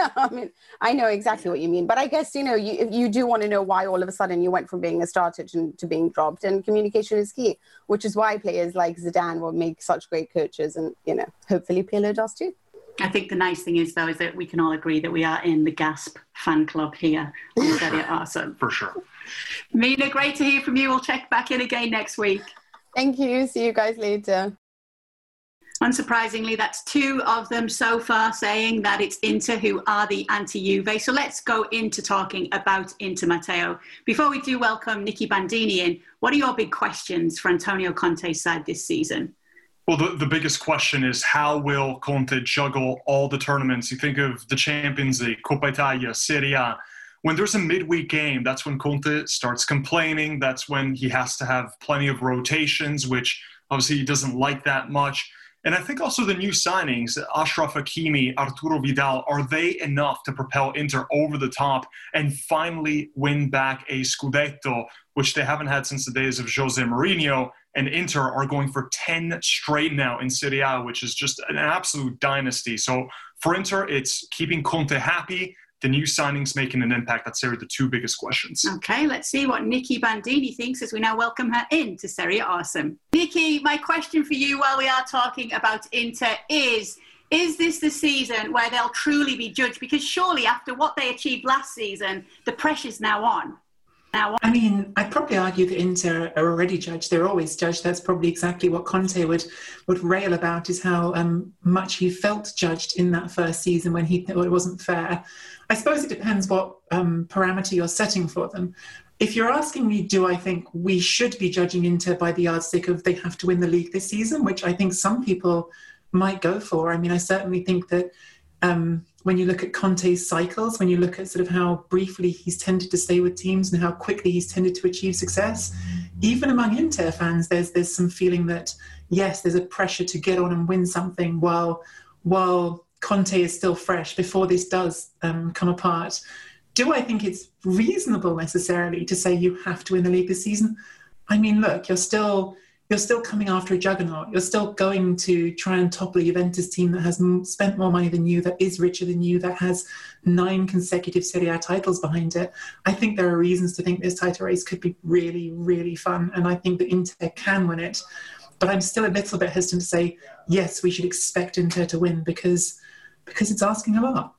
[SPEAKER 3] I know exactly what you mean. But I guess, you do want to know why all of a sudden you went from being a starter to being dropped, and communication is key, which is why players like Zidane will make such great coaches, and, hopefully Pirlo does too.
[SPEAKER 1] I think the nice thing is, though, is that we can all agree that we are in the Gasp fan club here on Serie A.
[SPEAKER 2] For sure.
[SPEAKER 1] Mina, great to hear from you. We'll check back in again next week.
[SPEAKER 3] Thank you. See you guys later.
[SPEAKER 1] Unsurprisingly, that's two of them so far saying that it's Inter who are the anti-Juve. So let's go into talking about Inter, Matteo. Before we do welcome Nicky Bandini in, what are your big questions for Antonio Conte's side this season?
[SPEAKER 2] Well, the biggest question is, how will Conte juggle all the tournaments? You think of the Champions League, Coppa Italia, Serie A. When there's a midweek game, that's when Conte starts complaining. That's when he has to have plenty of rotations, which obviously he doesn't like that much. And I think also the new signings, Achraf Hakimi, Arturo Vidal, are they enough to propel Inter over the top and finally win back a Scudetto, which they haven't had since the days of Jose Mourinho? And Inter are going for 10 straight now in Serie A, which is just an absolute dynasty. So for Inter, it's keeping Conte happy, the new signings making an impact. That's the two biggest questions.
[SPEAKER 1] Okay, let's see what Nicky Bandini thinks as we now welcome her in to Serie A Awesome. Nicky, my question for you while we are talking about Inter is this the season where they'll truly be judged? Because surely after what they achieved last season, the pressure's now on.
[SPEAKER 4] I mean, I'd probably argue that Inter are already judged. They're always judged. That's probably exactly what Conte would rail about, is how much he felt judged in that first season when he thought it wasn't fair. I suppose it depends what parameter you're setting for them. if you're asking me, do I think we should be judging Inter by the yardstick of they have to win the league this season, which I think some people might go for. I mean, I certainly think that when you look at Conte's cycles, when you look at sort of how briefly he's tended to stay with teams and how quickly he's tended to achieve success, even among Inter fans, there's some feeling that, yes, there's a pressure to get on and win something while Conte is still fresh before this does come apart. Do I think it's reasonable necessarily to say you have to win the league this season? I mean, look, you're still coming after a juggernaut. You're still going to try and topple a Juventus team that has spent more money than you, that is richer than you, that has 9 consecutive Serie A titles behind it. I think there are reasons to think this title race could be really, really fun, and I think that Inter can win it. But I'm still a little bit hesitant to say, yes, we should expect Inter to win because it's asking a lot.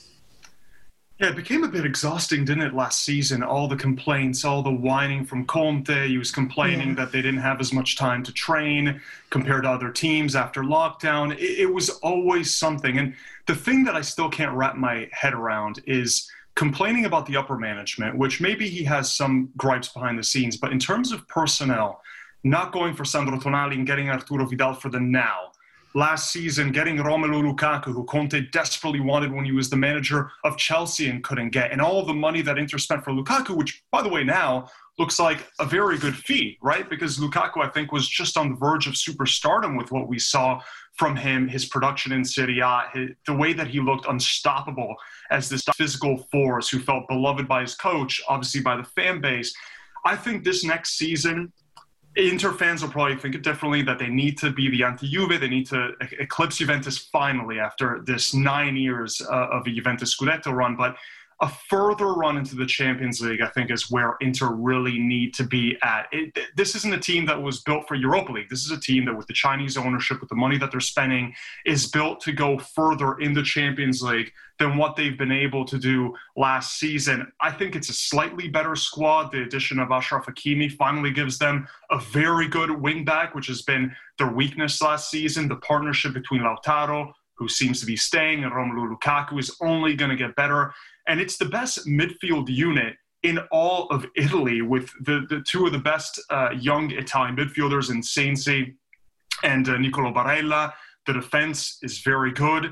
[SPEAKER 2] Yeah, it became a bit exhausting, didn't it, last season? All the complaints, all the whining from Conte. He was complaining that they didn't have as much time to train compared to other teams after lockdown. It was always something. And the thing that I still can't wrap my head around is complaining about the upper management, which maybe he has some gripes behind the scenes. But in terms of personnel, not going for Sandro Tonali and getting Arturo Vidal for the now. Last season, getting Romelu Lukaku, who Conte desperately wanted when he was the manager of Chelsea and couldn't get. And all of the money that Inter spent for Lukaku, which, by the way, now looks like a very good fee, right? Because Lukaku, I think, was just on the verge of superstardom with what we saw from him, his production in Serie A, the way that he looked unstoppable as this physical force who felt beloved by his coach, obviously by the fan base. I think this next season, Inter fans will probably think it differently, that they need to be the anti-Juve. They need to eclipse Juventus finally after this 9 years of a Juventus Scudetto run. But a further run into the Champions League, I think, is where Inter really need to be at. This isn't a team that was built for Europa League. This is a team that, with the Chinese ownership, with the money that they're spending, is built to go further in the Champions League than what they've been able to do last season. I think it's a slightly better squad. The addition of Achraf Hakimi finally gives them a very good wing-back, which has been their weakness last season. The partnership between Lautaro, who seems to be staying, and Romelu Lukaku is only going to get better. And it's the best midfield unit in all of Italy, with the two of the best young Italian midfielders in Sensi and Nicolo Barella. The defense is very good.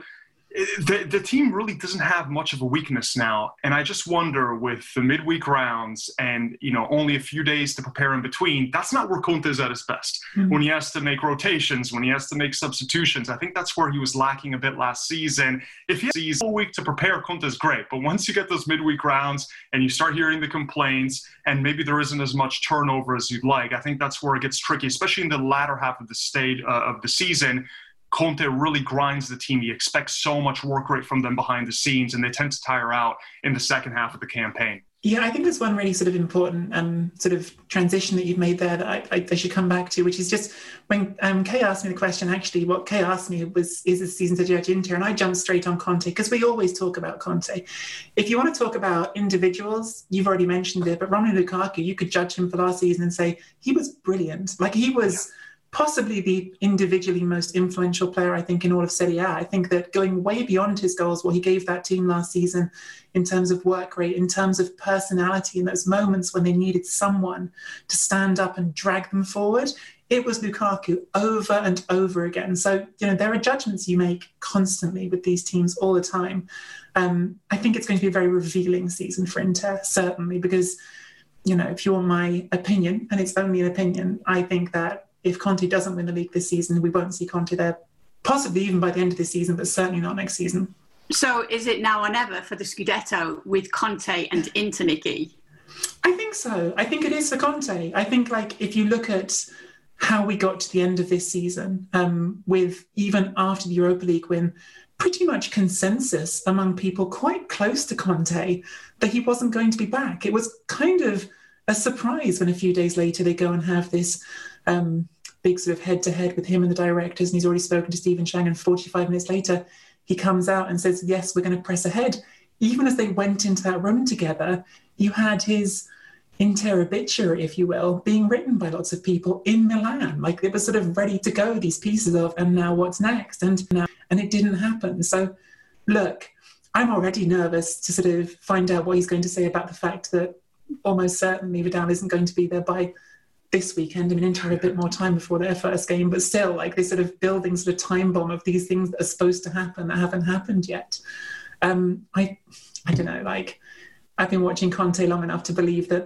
[SPEAKER 2] The team really doesn't have much of a weakness now. And I just wonder, with the midweek rounds and, only a few days to prepare in between, that's not where Conte is at his best. Mm-hmm. When he has to make rotations, when he has to make substitutions, I think that's where he was lacking a bit last season. If he has a whole week to prepare, Conte is great. But once you get those midweek rounds and you start hearing the complaints and maybe there isn't as much turnover as you'd like, I think that's where it gets tricky, especially in the latter half of the stage of the season. Conte really grinds the team. He expects so much work rate from them behind the scenes, and they tend to tire out in the second half of the campaign.
[SPEAKER 4] Yeah, I think there's one really sort of important sort of transition that you've made there that I should come back to, which is just when Kay asked me the question, actually, what Kay asked me was, is this season to judge Inter? And I jumped straight on Conte, because we always talk about Conte. If you want to talk about individuals, you've already mentioned it, but Romelu Lukaku, you could judge him for last season and say he was brilliant. Like, he was possibly the individually most influential player, I think, in all of Serie A. I think that going way beyond his goals, what he gave that team last season in terms of work rate, in terms of personality, in those moments when they needed someone to stand up and drag them forward, it was Lukaku over and over again. So, there are judgments you make constantly with these teams all the time. I think it's going to be a very revealing season for Inter, certainly, because, if you want my opinion, and it's only an opinion, I think that if Conte doesn't win the league this season, we won't see Conte there, possibly even by the end of this season, but certainly not next season.
[SPEAKER 1] So is it now or never for the Scudetto with Conte and Inter, Nikki?
[SPEAKER 4] I think so. I think it is for Conte. I think, if you look at how we got to the end of this season, with even after the Europa League win, pretty much consensus among people quite close to Conte that he wasn't going to be back. It was kind of a surprise when a few days later they go and have this big sort of head-to-head with him and the directors, and he's already spoken to Stephen Chang, and 45 minutes later he comes out and says, yes, we're going to press ahead. Even as they went into that room together, you had his Inter obituary, if you will, being written by lots of people in Milan. It was sort of ready to go, these pieces of, and now what's next? And it didn't happen. So, look, I'm already nervous to sort of find out what he's going to say about the fact that almost certainly Vidal isn't going to be there by this weekend. I mean, Inter had a bit more time before their first game, but still, like, this sort of building sort of time bomb of these things that are supposed to happen that haven't happened yet. I don't know, like, I've been watching Conte long enough to believe that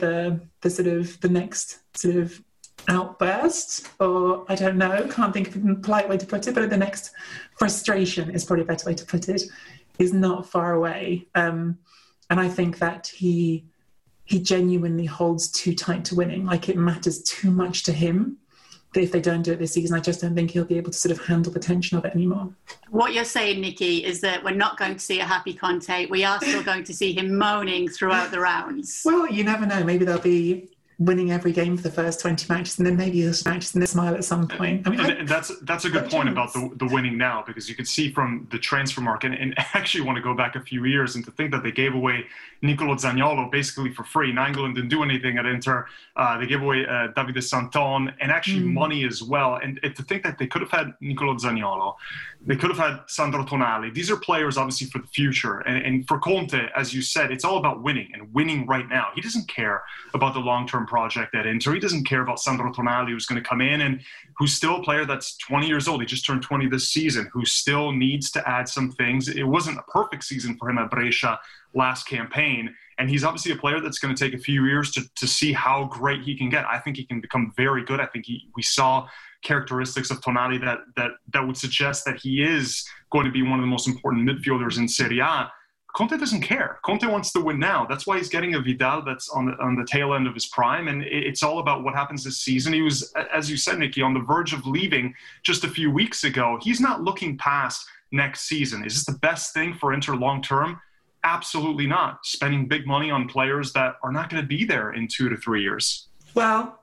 [SPEAKER 4] the next sort of outburst, or I don't know, can't think of a polite way to put it, but the next frustration is probably a better way to put it, is not far away. And I think that he genuinely holds too tight to winning. Like, it matters too much to him that if they don't do it this season, I just don't think he'll be able to sort of handle the tension of it anymore.
[SPEAKER 1] What you're saying, Nikki, is that we're not going to see a happy Conte. We are still going to see him moaning throughout the rounds.
[SPEAKER 4] Well, you never know. Maybe they'll be winning every game for the first 20 matches, and then maybe he'll matches and smile at some point. I mean,
[SPEAKER 2] and that's a good point about the winning now, because you can see from the transfer market, and actually want to go back a few years and to think that they gave away Nicolo Zaniolo basically for free. Nainggolan didn't do anything at Inter. They gave away Davide Santon, and actually money as well. And to think that they could have had Nicolo Zaniolo, they could have had Sandro Tonali. These are players obviously for the future. And for Conte, as you said, it's all about winning, and winning right now. He doesn't care about the long-term project at Inter. He doesn't care about Sandro Tonali, who's going to come in and who's still a player that's 20 years old. He just turned 20 this season, who still needs to add some things. It wasn't a perfect season for him at Brescia last campaign, and he's obviously a player that's going to take a few years to see how great he can get. I think he can become very good. I think we saw characteristics of Tonali that would suggest that he is going to be one of the most important midfielders in Serie A. Conte doesn't care. Conte wants to win now. That's why he's getting a Vidal that's on the tail end of his prime, and it's all about what happens this season. He was, as you said, Nikki, on the verge of leaving just a few weeks ago. He's not looking past next season. Is this the best thing for Inter long term? Absolutely not. Spending big money on players that are not going to be there in 2 to 3 years.
[SPEAKER 4] Well,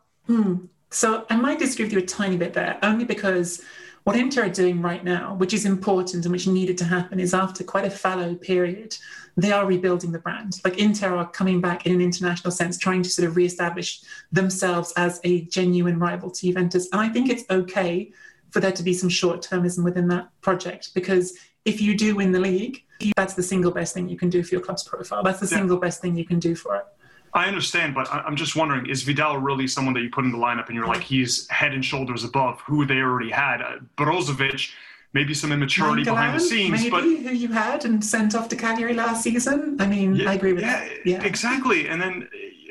[SPEAKER 4] so I might disagree with you a tiny bit there, only because what Inter are doing right now, which is important and which needed to happen, is after quite a fallow period, they are rebuilding the brand. Like, Inter are coming back in an international sense, trying to sort of reestablish themselves as a genuine rival to Juventus. And I think it's okay for there to be some short-termism within that project, because if you do win the league, that's the single best thing you can do for your club's profile. That's the single best thing you can do for it.
[SPEAKER 2] I understand, but I'm just wondering, is Vidal really someone that you put in the lineup and you're like, he's head and shoulders above who they already had? Brozovic, maybe some immaturity behind the scenes.
[SPEAKER 4] Maybe, but who you had and sent off to Cagliari last season? I mean, yeah, I agree with that. Yeah,
[SPEAKER 2] exactly. And then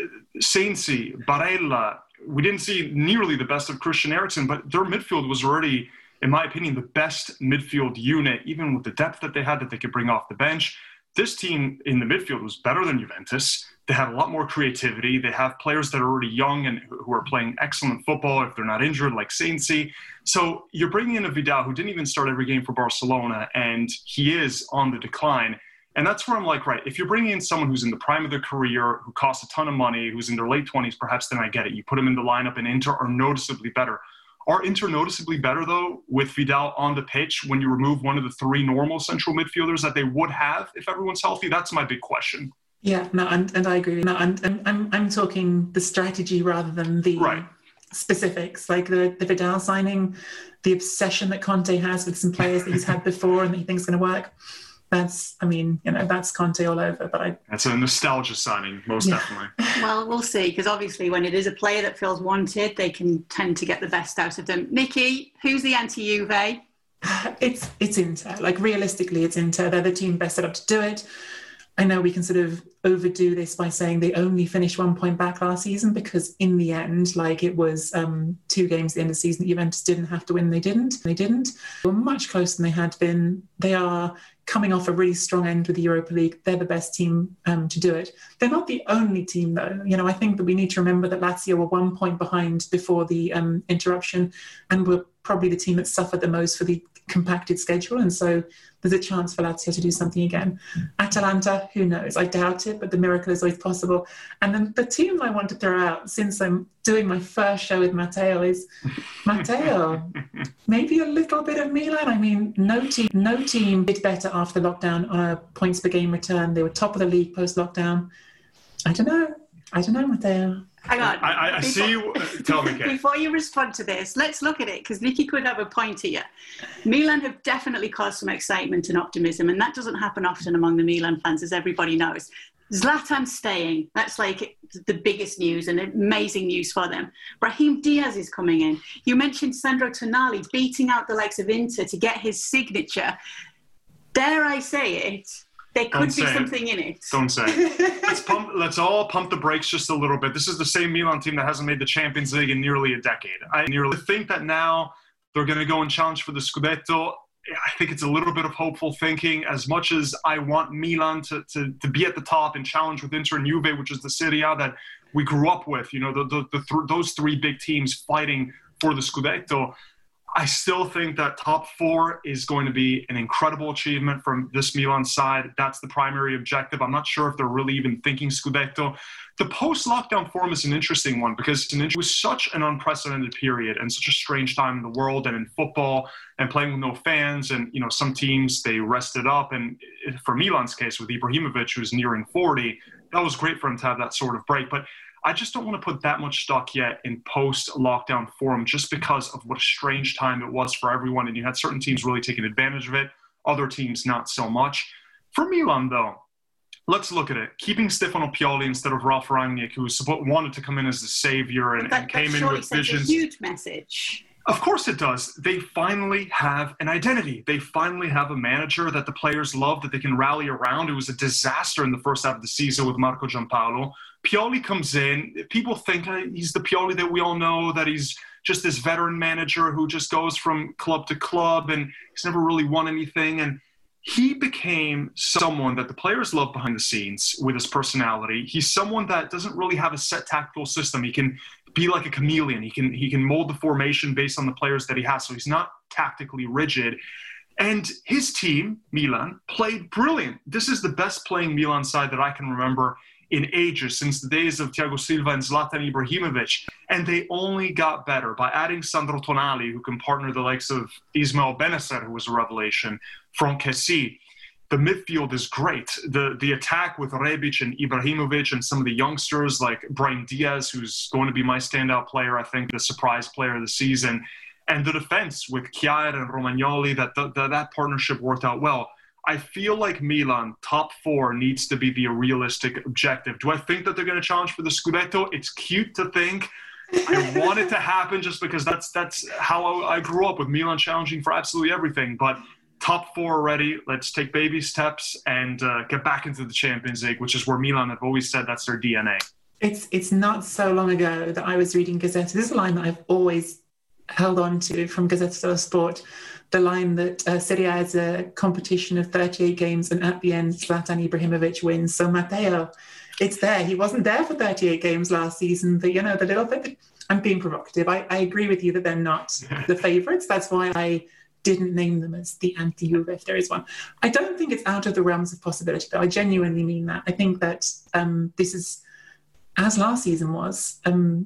[SPEAKER 2] Sensi, Barella, we didn't see nearly the best of Christian Eriksen, but their midfield was already, in my opinion, the best midfield unit, even with the depth that they had that they could bring off the bench. This team in the midfield was better than Juventus. They had a lot more creativity. They have players that are already young and who are playing excellent football if they're not injured, like Sensi. So you're bringing in a Vidal who didn't even start every game for Barcelona, and he is on the decline. And that's where I'm like, right, if you're bringing in someone who's in the prime of their career, who costs a ton of money, who's in their late 20s, perhaps then I get it. You put him in the lineup, and Inter are noticeably better. Are Inter noticeably better, though, with Vidal on the pitch when you remove one of the three normal central midfielders that they would have if everyone's healthy? That's my big question.
[SPEAKER 4] Yeah, no, and I agree. No, I'm talking the strategy rather than the specifics, like the Vidal signing, the obsession that Conte has with some players that he's had before and that he thinks is going to work. That's, I mean, that's Conte all over. But
[SPEAKER 2] that's a nostalgia signing, most definitely.
[SPEAKER 1] Well, we'll see, because obviously when it is a player that feels wanted, they can tend to get the best out of them. Nikki, who's the anti-Juve?
[SPEAKER 4] It's Inter. Like, realistically, it's Inter. They're the team best set up to do it. I know we can sort of overdo this by saying they only finished 1 point back last season, because in the end, like, it was 2 games at the end of the season that Juventus didn't have to win. They didn't. They were much closer than they had been. They are coming off a really strong end with the Europa League. They're the best team to do it. They're not the only team, though. You know, I think that we need to remember that Lazio were 1 point behind before the interruption, and were probably the team that suffered the most for the compacted schedule. And so there's a chance for Lazio to do something again. Atalanta, who knows? I doubt it, but the miracle is always possible. And then the team I want to throw out, since I'm doing my first show with Matteo, is Matteo. Maybe a little bit of Milan. I mean, no team did better after lockdown on a points per game return. They were top of the league post-lockdown. I don't know, Matteo.
[SPEAKER 1] Hang on.
[SPEAKER 2] I see you. Tell me, Kate.
[SPEAKER 1] Before you respond to this, let's look at it, because Nikki could have a point here. Milan have definitely caused some excitement and optimism, and that doesn't happen often among the Milan fans, as everybody knows. Zlatan staying. That's like the biggest news and amazing news for them. Brahim Diaz is coming in. You mentioned Sandro Tonali beating out the likes of Inter to get his signature. Dare I say it? There could be something in it.
[SPEAKER 2] Don't say it. Let's all pump the brakes just a little bit. This is the same Milan team that hasn't made the Champions League in nearly a decade. I nearly think that now they're going to go and challenge for the Scudetto. I think it's a little bit of hopeful thinking. As much as I want Milan to be at the top and challenge with Inter and Juve, which is the Serie A that we grew up with, you know, those three big teams fighting for the Scudetto, I still think that top four is going to be an incredible achievement from this Milan side. That's the primary objective. I'm not sure if they're really even thinking Scudetto. The post-lockdown form is an interesting one because it was such an unprecedented period and such a strange time in the world and in football and playing with no fans. And, you know, some teams, they rested up. And for Milan's case with Ibrahimovic, who's nearing 40, that was great for him to have that sort of break. But I just don't want to put that much stock yet in post-lockdown form just because of what a strange time it was for everyone. And you had certain teams really taking advantage of it, other teams not so much. For Milan, though, let's look at it. Keeping Stefano Pioli instead of Ralf Rangnick, who wanted to come in as the savior and came in with visions.
[SPEAKER 1] That's a huge message.
[SPEAKER 2] Of course it does. They finally have an identity. They finally have a manager that the players love, that they can rally around. It was a disaster in the first half of the season with Marco Giampaolo. Pioli comes in. People think he's the Pioli that we all know, that he's just this veteran manager who just goes from club to club and he's never really won anything. And he became someone that the players love behind the scenes with his personality. He's someone that doesn't really have a set tactical system. He can be like a chameleon. He can mold the formation based on the players that he has. So he's not tactically rigid. And his team, Milan, played brilliant. This is the best playing Milan side that I can remember in ages, since the days of Thiago Silva and Zlatan Ibrahimovic. And they only got better by adding Sandro Tonali, who can partner the likes of Ismail Benacer, who was a revelation, Franck Kessie. The midfield is great. The attack with Rebic and Ibrahimovic and some of the youngsters like Brahim Diaz, who's going to be my standout player, I think, the surprise player of the season. And the defense with Kjaer and Romagnoli, that partnership worked out well. I feel like Milan, top four, needs to be the realistic objective. Do I think that they're going to challenge for the Scudetto? It's cute to think. I want it to happen just because that's how I grew up, with Milan challenging for absolutely everything. But top four already. Let's take baby steps and get back into the Champions League, which is where Milan have always said that's their DNA.
[SPEAKER 4] It's not so long ago that I was reading Gazzetta. This is a line that I've always held on to from Gazzetta dello Sport. The line that Serie A is a competition of 38 games and at the end, Zlatan Ibrahimovic wins. So Matteo, it's there. He wasn't there for 38 games last season. But, you know, the little bit, I'm being provocative. I agree with you that they're not the favourites. That's why I didn't name them as the anti-Juve, if there is one. I don't think it's out of the realms of possibility, though. I genuinely mean that. I think that this is, as last season was,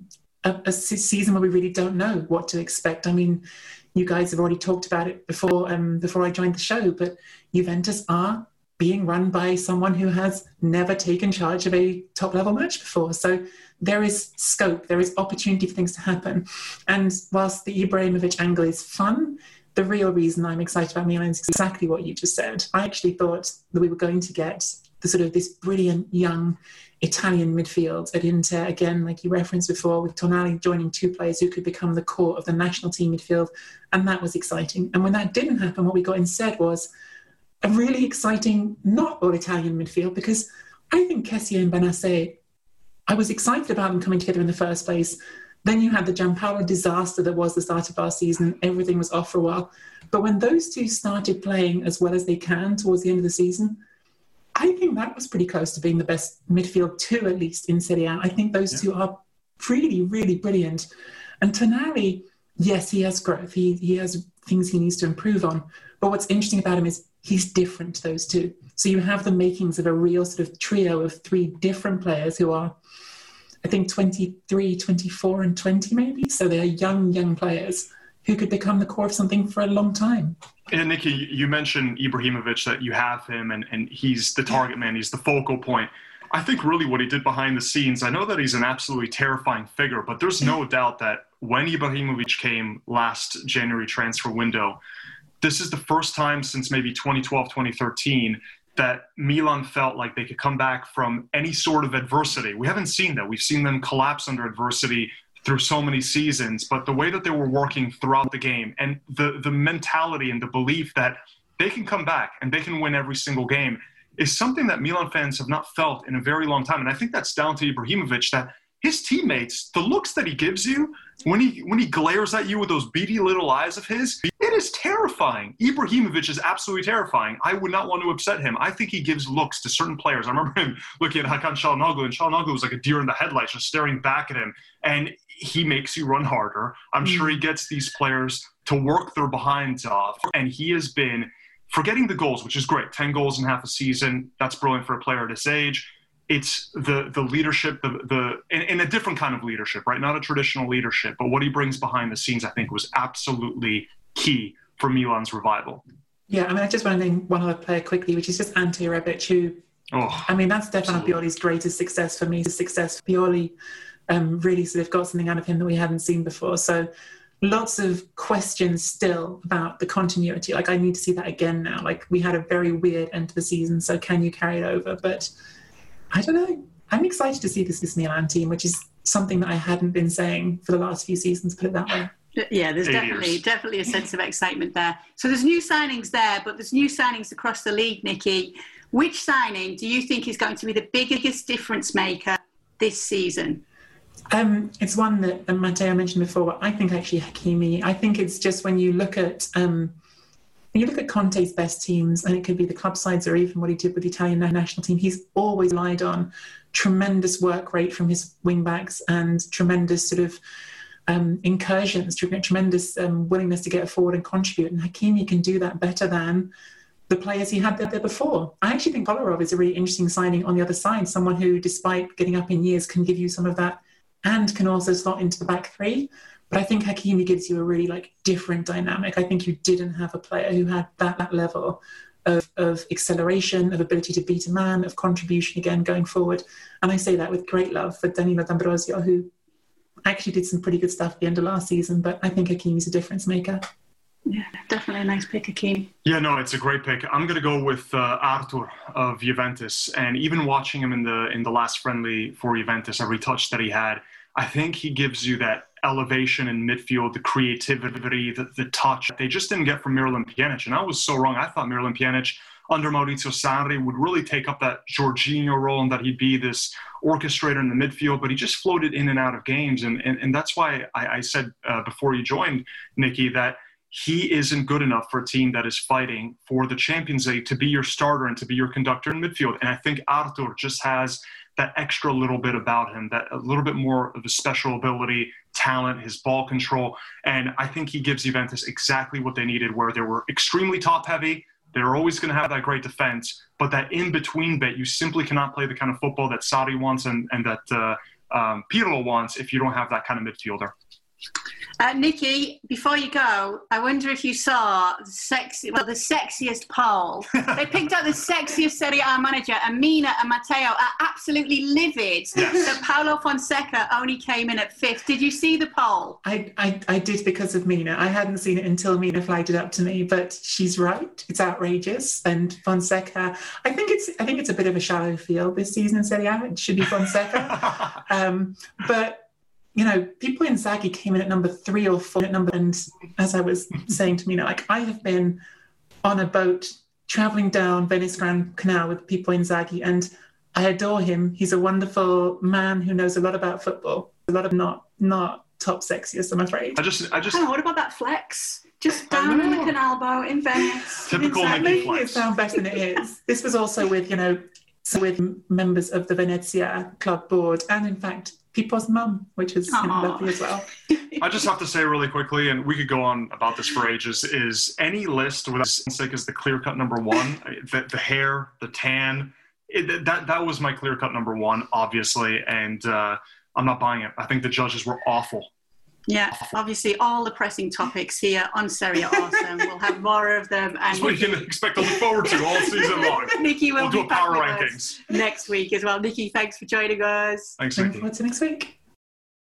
[SPEAKER 4] a season where we really don't know what to expect. I mean, you guys have already talked about it before I joined the show, but Juventus are being run by someone who has never taken charge of a top-level match before. So there is scope, there is opportunity for things to happen. And whilst the Ibrahimovic angle is fun, the real reason I'm excited about Milan is exactly what you just said. I actually thought that we were going to get the sort of this brilliant young Italian midfield at Inter, again, like you referenced before, with Tonali joining two players who could become the core of the national team midfield. And that was exciting. And when that didn't happen, what we got instead was a really exciting, not all-Italian midfield, because I think Kessie and Benacer, I was excited about them coming together in the first place. Then you had the Giampaolo disaster that was the start of our season. Everything was off for a while. But when those two started playing as well as they can towards the end of the season, I think that was pretty close to being the best midfield two, at least in Serie A. I think those two are really, really brilliant. And Tonali, yes, he has growth. He has things he needs to improve on. But what's interesting about him is he's different to those two. So you have the makings of a real sort of trio of three different players who are, I think, 23, 24 and 20 maybe. So they're young players who could become the core of something for a long time.
[SPEAKER 2] And Nikki, you mentioned Ibrahimovic, that you have him and he's the target man, he's the focal point. I think really what he did behind the scenes, I know that he's an absolutely terrifying figure, but there's no doubt that when Ibrahimovic came last January transfer window, this is the first time since maybe 2012, 2013 that Milan felt like they could come back from any sort of adversity. We haven't seen that. We've seen them collapse under adversity through so many seasons, but the way that they were working throughout the game and the mentality and the belief that they can come back and they can win every single game is something that Milan fans have not felt in a very long time. And I think that's down to Ibrahimovic, that his teammates, the looks that he gives you when he glares at you with those beady little eyes of his, it is terrifying. Ibrahimovic is absolutely terrifying. I would not want to upset him. I think he gives looks to certain players. I remember him looking at Hakan Çalhanoğlu, and Çalhanoğlu was like a deer in the headlights, just staring back at him. And he makes you run harder. I'm sure he gets these players to work their behinds off. And he has been, forgetting the goals, which is great, 10 goals in half a season, that's brilliant for a player at his age. It's the leadership, in a different kind of leadership, right? Not a traditional leadership, but what he brings behind the scenes, I think, was absolutely key for Milan's revival.
[SPEAKER 4] Yeah, I mean, I just want to name one other player quickly, which is just Ante Rebic, who, I mean, that's Stefano Pioli's greatest success for me. Success. Pioli really sort of got something out of him that we hadn't seen before. So lots of questions still about the continuity. Like, I need to see that again now. Like, we had a very weird end to the season, so can you carry it over? But I don't know. I'm excited to see this Milan team, which is something that I hadn't been saying for the last few seasons, put it that way.
[SPEAKER 1] Yeah, there's definitely a sense of excitement there. So there's new signings there, but there's new signings across the league, Nikki. Which signing do you think is going to be the biggest difference maker this season?
[SPEAKER 4] It's one that Matteo mentioned before. I think actually Hakimi. I think it's just when you look at Conte's best teams, and it could be the club sides or even what he did with the Italian national team, he's always relied on tremendous work rate from his wing backs and tremendous sort of incursions, tremendous willingness to get forward and contribute. And Hakimi can do that better than the players he had there before. I actually think Kolarov is a really interesting signing on the other side, someone who, despite getting up in years, can give you some of that and can also slot into the back three. But I think Hakimi gives you a really different dynamic. I think you didn't have a player who had that level of acceleration, of ability to beat a man, of contribution again going forward. And I say that with great love for Danilo D'Ambrosio, who actually did some pretty good stuff at the end of last season, but I think Hakimi's a difference maker.
[SPEAKER 1] Yeah, definitely a nice pick, Hakimi.
[SPEAKER 2] Yeah, no, it's a great pick. I'm going to go with Arthur of Juventus. And even watching him in the last friendly for Juventus, every touch that he had, I think he gives you that elevation in midfield, the creativity, the touch. They just didn't get from Miralem Pjanic. And I was so wrong. I thought Miralem Pjanic under Maurizio Sarri would really take up that Jorginho role and that he'd be this orchestrator in the midfield, but he just floated in and out of games. And that's why I said before you joined, Nikki, that he isn't good enough for a team that is fighting for the Champions League to be your starter and to be your conductor in midfield. And I think Arthur just has that extra little bit about him, that a little bit more of a special ability, talent, his ball control. And I think he gives Juventus exactly what they needed, where they were extremely top-heavy. They're always going to have that great defense, but that in-between bit, you simply cannot play the kind of football that Sarri wants and that Pirlo wants if you don't have that kind of midfielder.
[SPEAKER 1] Nikki, before you go, I wonder if you saw the sexiest poll. They picked out the sexiest Serie A manager, and Mina and Matteo are absolutely livid that Paulo Fonseca only came in at 5th. Did you see the poll?
[SPEAKER 4] I did, because of Mina. I hadn't seen it until Mina flagged it up to me, but she's right. It's outrageous. And Fonseca, I think it's a bit of a shallow field this season in Serie A. It should be Fonseca. But Pippo Inzaghi came in at number 3 or 4 and as I was saying to Mina, I have been on a boat traveling down Venice Grand Canal with Pippo Inzaghi, and I adore him. He's a wonderful man who knows a lot about football. A lot of not top sexiest, I'm afraid.
[SPEAKER 2] I just.
[SPEAKER 1] What about that flex? Just down in the canal boat in Venice.
[SPEAKER 2] Typical Nikki flex.
[SPEAKER 4] It sounds better than it is. This was also with members of the Venezia club board, and in fact Pippo's mum, which is lovely as well.
[SPEAKER 2] I just have to say really quickly, and we could go on about this for ages, is any list with Fonseca as the clear-cut number 1, the hair, the tan, that was my clear-cut number 1, obviously, and I'm not buying it. I think the judges were awful.
[SPEAKER 1] Yeah, obviously all the pressing topics here on Serie A Awesome. We'll have more of them. And
[SPEAKER 2] that's what you can expect to look forward to all season long.
[SPEAKER 1] Nikki will
[SPEAKER 2] do
[SPEAKER 1] be
[SPEAKER 2] a power
[SPEAKER 1] back with
[SPEAKER 2] rankings
[SPEAKER 1] us next week as well. Nikki, thanks for joining us.
[SPEAKER 2] Thanks, Nikki.
[SPEAKER 4] Looking forward to next week.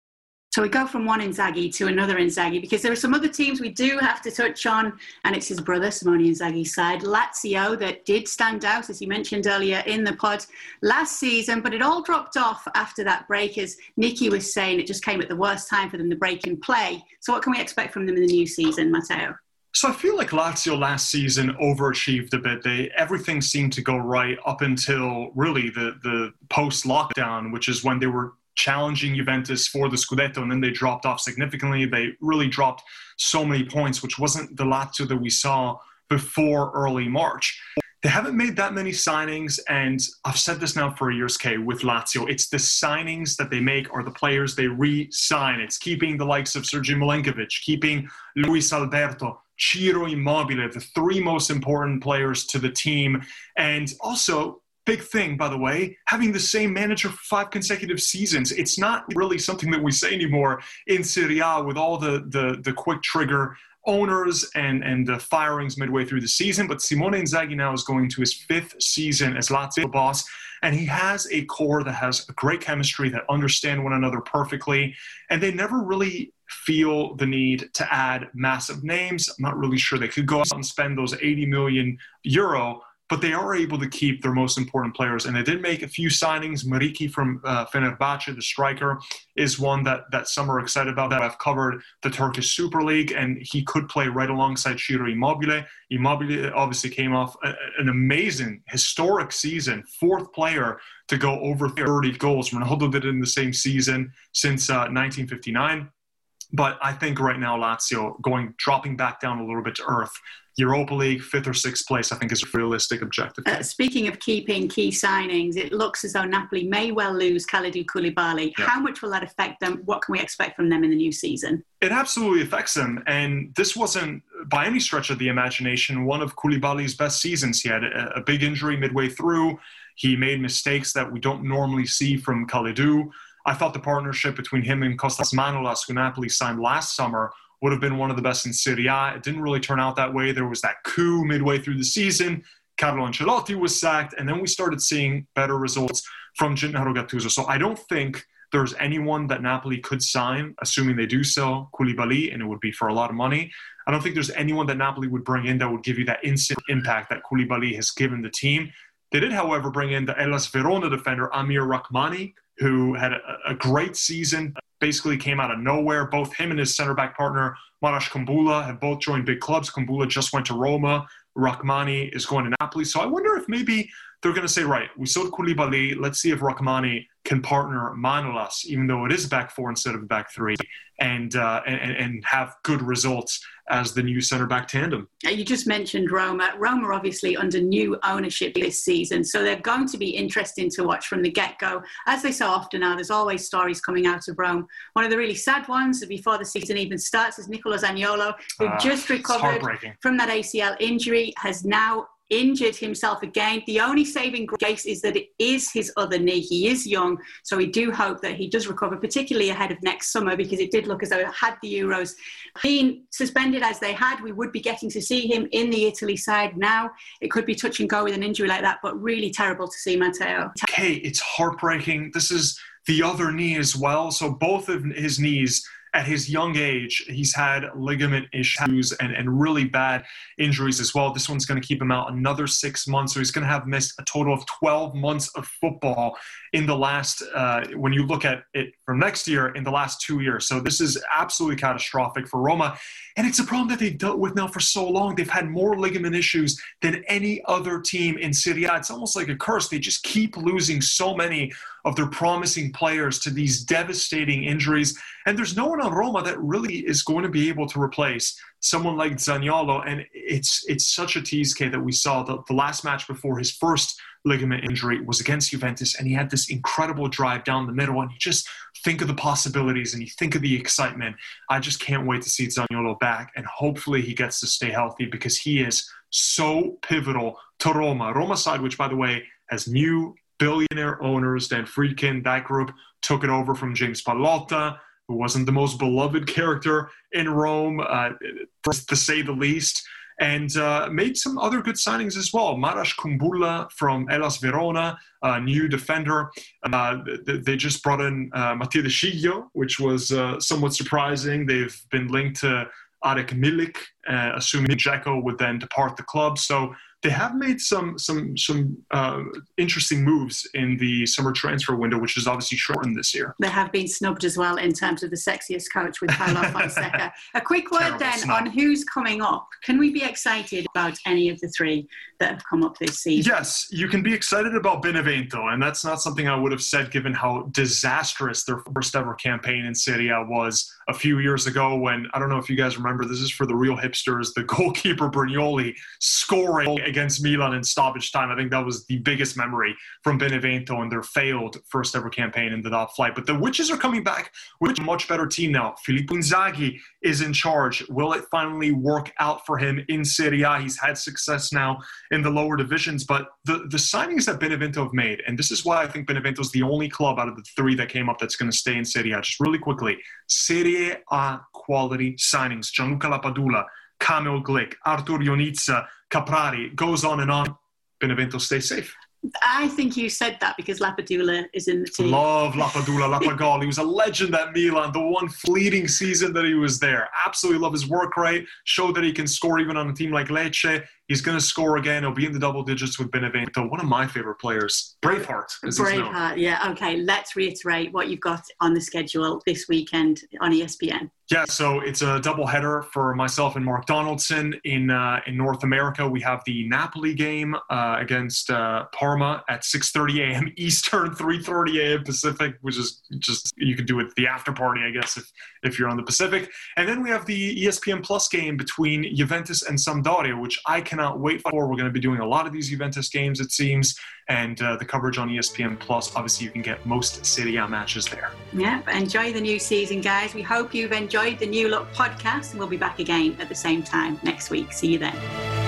[SPEAKER 1] So we go from one Inzaghi to another Inzaghi, because there are some other teams we do have to touch on, and it's his brother, Simone Inzaghi's side, Lazio, that did stand out, as you mentioned earlier in the pod, last season, but it all dropped off after that break. As Nikki was saying, it just came at the worst time for them, the break in play. So what can we expect from them in the new season, Matteo?
[SPEAKER 2] So I feel like Lazio last season overachieved a bit. Everything seemed to go right up until really the post-lockdown, which is when they were challenging Juventus for the Scudetto, and then they dropped off significantly. They really dropped so many points, which wasn't the Lazio that we saw before early March. They haven't made that many signings, and I've said this now for years, Kay, with Lazio. It's the signings that they make or the players they re-sign. It's keeping the likes of Sergej Milenkovic, keeping Luis Alberto, Ciro Immobile, the three most important players to the team, and also big thing, by the way, having the same manager for 5 consecutive seasons. It's not really something that we say anymore in Serie A with all the quick trigger owners and the firings midway through the season. But Simone Inzaghi now is going to his 5th season as Lazio boss, and he has a core that has a great chemistry, that understand one another perfectly, and they never really feel the need to add massive names. I'm not really sure they could go out and spend those 80 million euro, but they are able to keep their most important players. And they did make a few signings. Mariki from Fenerbahce, the striker, is one that some are excited about. I've covered the Turkish Super League, and he could play right alongside Ciro Immobile. Immobile obviously came off an amazing, historic season, 4th player to go over 30 goals. Ronaldo did it in the same season since 1959. But I think right now Lazio dropping back down a little bit to earth. Europa League, 5th or 6th place, I think, is a realistic objective.
[SPEAKER 1] Speaking of keeping key signings, it looks as though Napoli may well lose Kalidou Koulibaly. Yeah. How much will that affect them? What can we expect from them in the new season?
[SPEAKER 2] It absolutely affects them. And this wasn't, by any stretch of the imagination, one of Koulibaly's best seasons. He had a big injury midway through. He made mistakes that we don't normally see from Kalidou. I thought the partnership between him and Kostas Manolas, who Napoli signed last summer, would have been one of the best in Serie A. It didn't really turn out that way. There was that coup midway through the season. Carlo Ancelotti was sacked, and then we started seeing better results from Gennaro Gattuso. So I don't think there's anyone that Napoli could sign, assuming they do sell Koulibaly, and it would be for a lot of money. I don't think there's anyone that Napoli would bring in that would give you that instant impact that Koulibaly has given the team. They did, however, bring in the Hellas Verona defender, Amir Rahmani, who had a great season, basically came out of nowhere. Both him and his center-back partner, Marash Kumbula, have both joined big clubs. Kumbula just went to Roma. Rahmani is going to Napoli. So I wonder if maybe they're going to say, right, we sold Koulibaly. Let's see if Rahmani can partner Manolas, even though it is back 4 instead of back 3, and have good results as the new center-back tandem.
[SPEAKER 1] You just mentioned Roma. Roma obviously under new ownership this season, so they're going to be interesting to watch from the get-go. As they so often are, there's always stories coming out of Rome. One of the really sad ones before the season even starts is Nicolo Zaniolo, who just recovered from that ACL injury, has now injured himself again. The only saving grace is that it is his other knee. He is young, so we do hope that he does recover, particularly ahead of next summer, because it did look as though had the Euros been suspended as they had, we would be getting to see him in the Italy side now. It could be touch and go with an injury like that, but really terrible to see, Matteo.
[SPEAKER 2] Okay, it's heartbreaking. This is the other knee as well. So both of his knees, at his young age, he's had ligament issues and really bad injuries as well. This one's going to keep him out another 6 months. So he's going to have missed a total of 12 months of football in the last, when you look at it from next year, in the last 2 years. So this is absolutely catastrophic for Roma. And it's a problem that they've dealt with now for so long. They've had more ligament issues than any other team in Serie A. It's almost like a curse. They just keep losing so many of their promising players to these devastating injuries. And there's no one on Roma that really is going to be able to replace someone like Zaniolo. And it's such a tease, Kay, that we saw the last match before his first ligament injury was against Juventus, and he had this incredible drive down the middle, and you just think of the possibilities and you think of the excitement. I just can't wait to see Zaniolo back, and hopefully he gets to stay healthy, because he is so pivotal to Roma. Roma side, which, by the way, has new billionaire owners. Dan Friedkin, that group took it over from James Pallotta, who wasn't the most beloved character in Rome, to say the least. and made some other good signings as well. Maras Kumbulla from Hellas Verona, a new defender. They just brought in Matilde Sciglio, which was somewhat surprising. They've been linked to Arek Milik, assuming Dzeko would then depart the club. So they have made some interesting moves in the summer transfer window, which is obviously shortened this year.
[SPEAKER 1] They have been snubbed as well in terms of the sexiest coach with Paulo Fonseca. A quick word then on who's coming up. Can we be excited about any of the three that have come up this season?
[SPEAKER 2] Yes, you can be excited about Benevento, and that's not something I would have said given how disastrous their first ever campaign in Serie A was a few years ago when, I don't know if you guys remember, this is for the real hipsters, the goalkeeper Brignoli scoring against Milan in stoppage time. I think that was the biggest memory from Benevento and their failed first ever campaign in the top flight. But the Witches are coming back with a much better team now. Filippo Inzaghi is in charge. Will it finally work out for him in Serie A? He's had success now in the lower divisions, but the signings that Benevento have made, and this is why I think Benevento is the only club out of the three that came up that's going to stay in Serie A. Just really quickly, Serie A quality signings. Gianluca Lapadula, Kamil Glick, Artur Ionita, Caprari, goes on and on. Benevento stays safe.
[SPEAKER 1] I think you said that because Lapadula is in the team.
[SPEAKER 2] Love Lapadula, Lapagol. He was a legend at Milan, the one fleeting season that he was there. Absolutely love his work rate. Showed that he can score even on a team like Lecce. He's going to score again. He'll be in the double digits with Benevento. One of my favorite players. Braveheart.
[SPEAKER 1] Braveheart, yeah. Okay, let's reiterate what you've got on the schedule this weekend on ESPN.
[SPEAKER 2] Yeah, so it's a doubleheader for myself and Mark Donaldson in North America. We have the Napoli game against Parma at 6:30 a.m. Eastern, 3:30 a.m. Pacific, which is just, you could do it the after party, I guess, if you're on the Pacific. And then we have the ESPN Plus game between Juventus and Sampdoria, which I cannot wait for. We're going to be doing a lot of these Juventus games, it seems, and the coverage on ESPN Plus. Obviously, you can get most Serie A matches there.
[SPEAKER 1] Yeah, enjoy the new season, guys. We hope you've enjoyed the New Look podcast, and we'll be back again at the same time next week. See you then.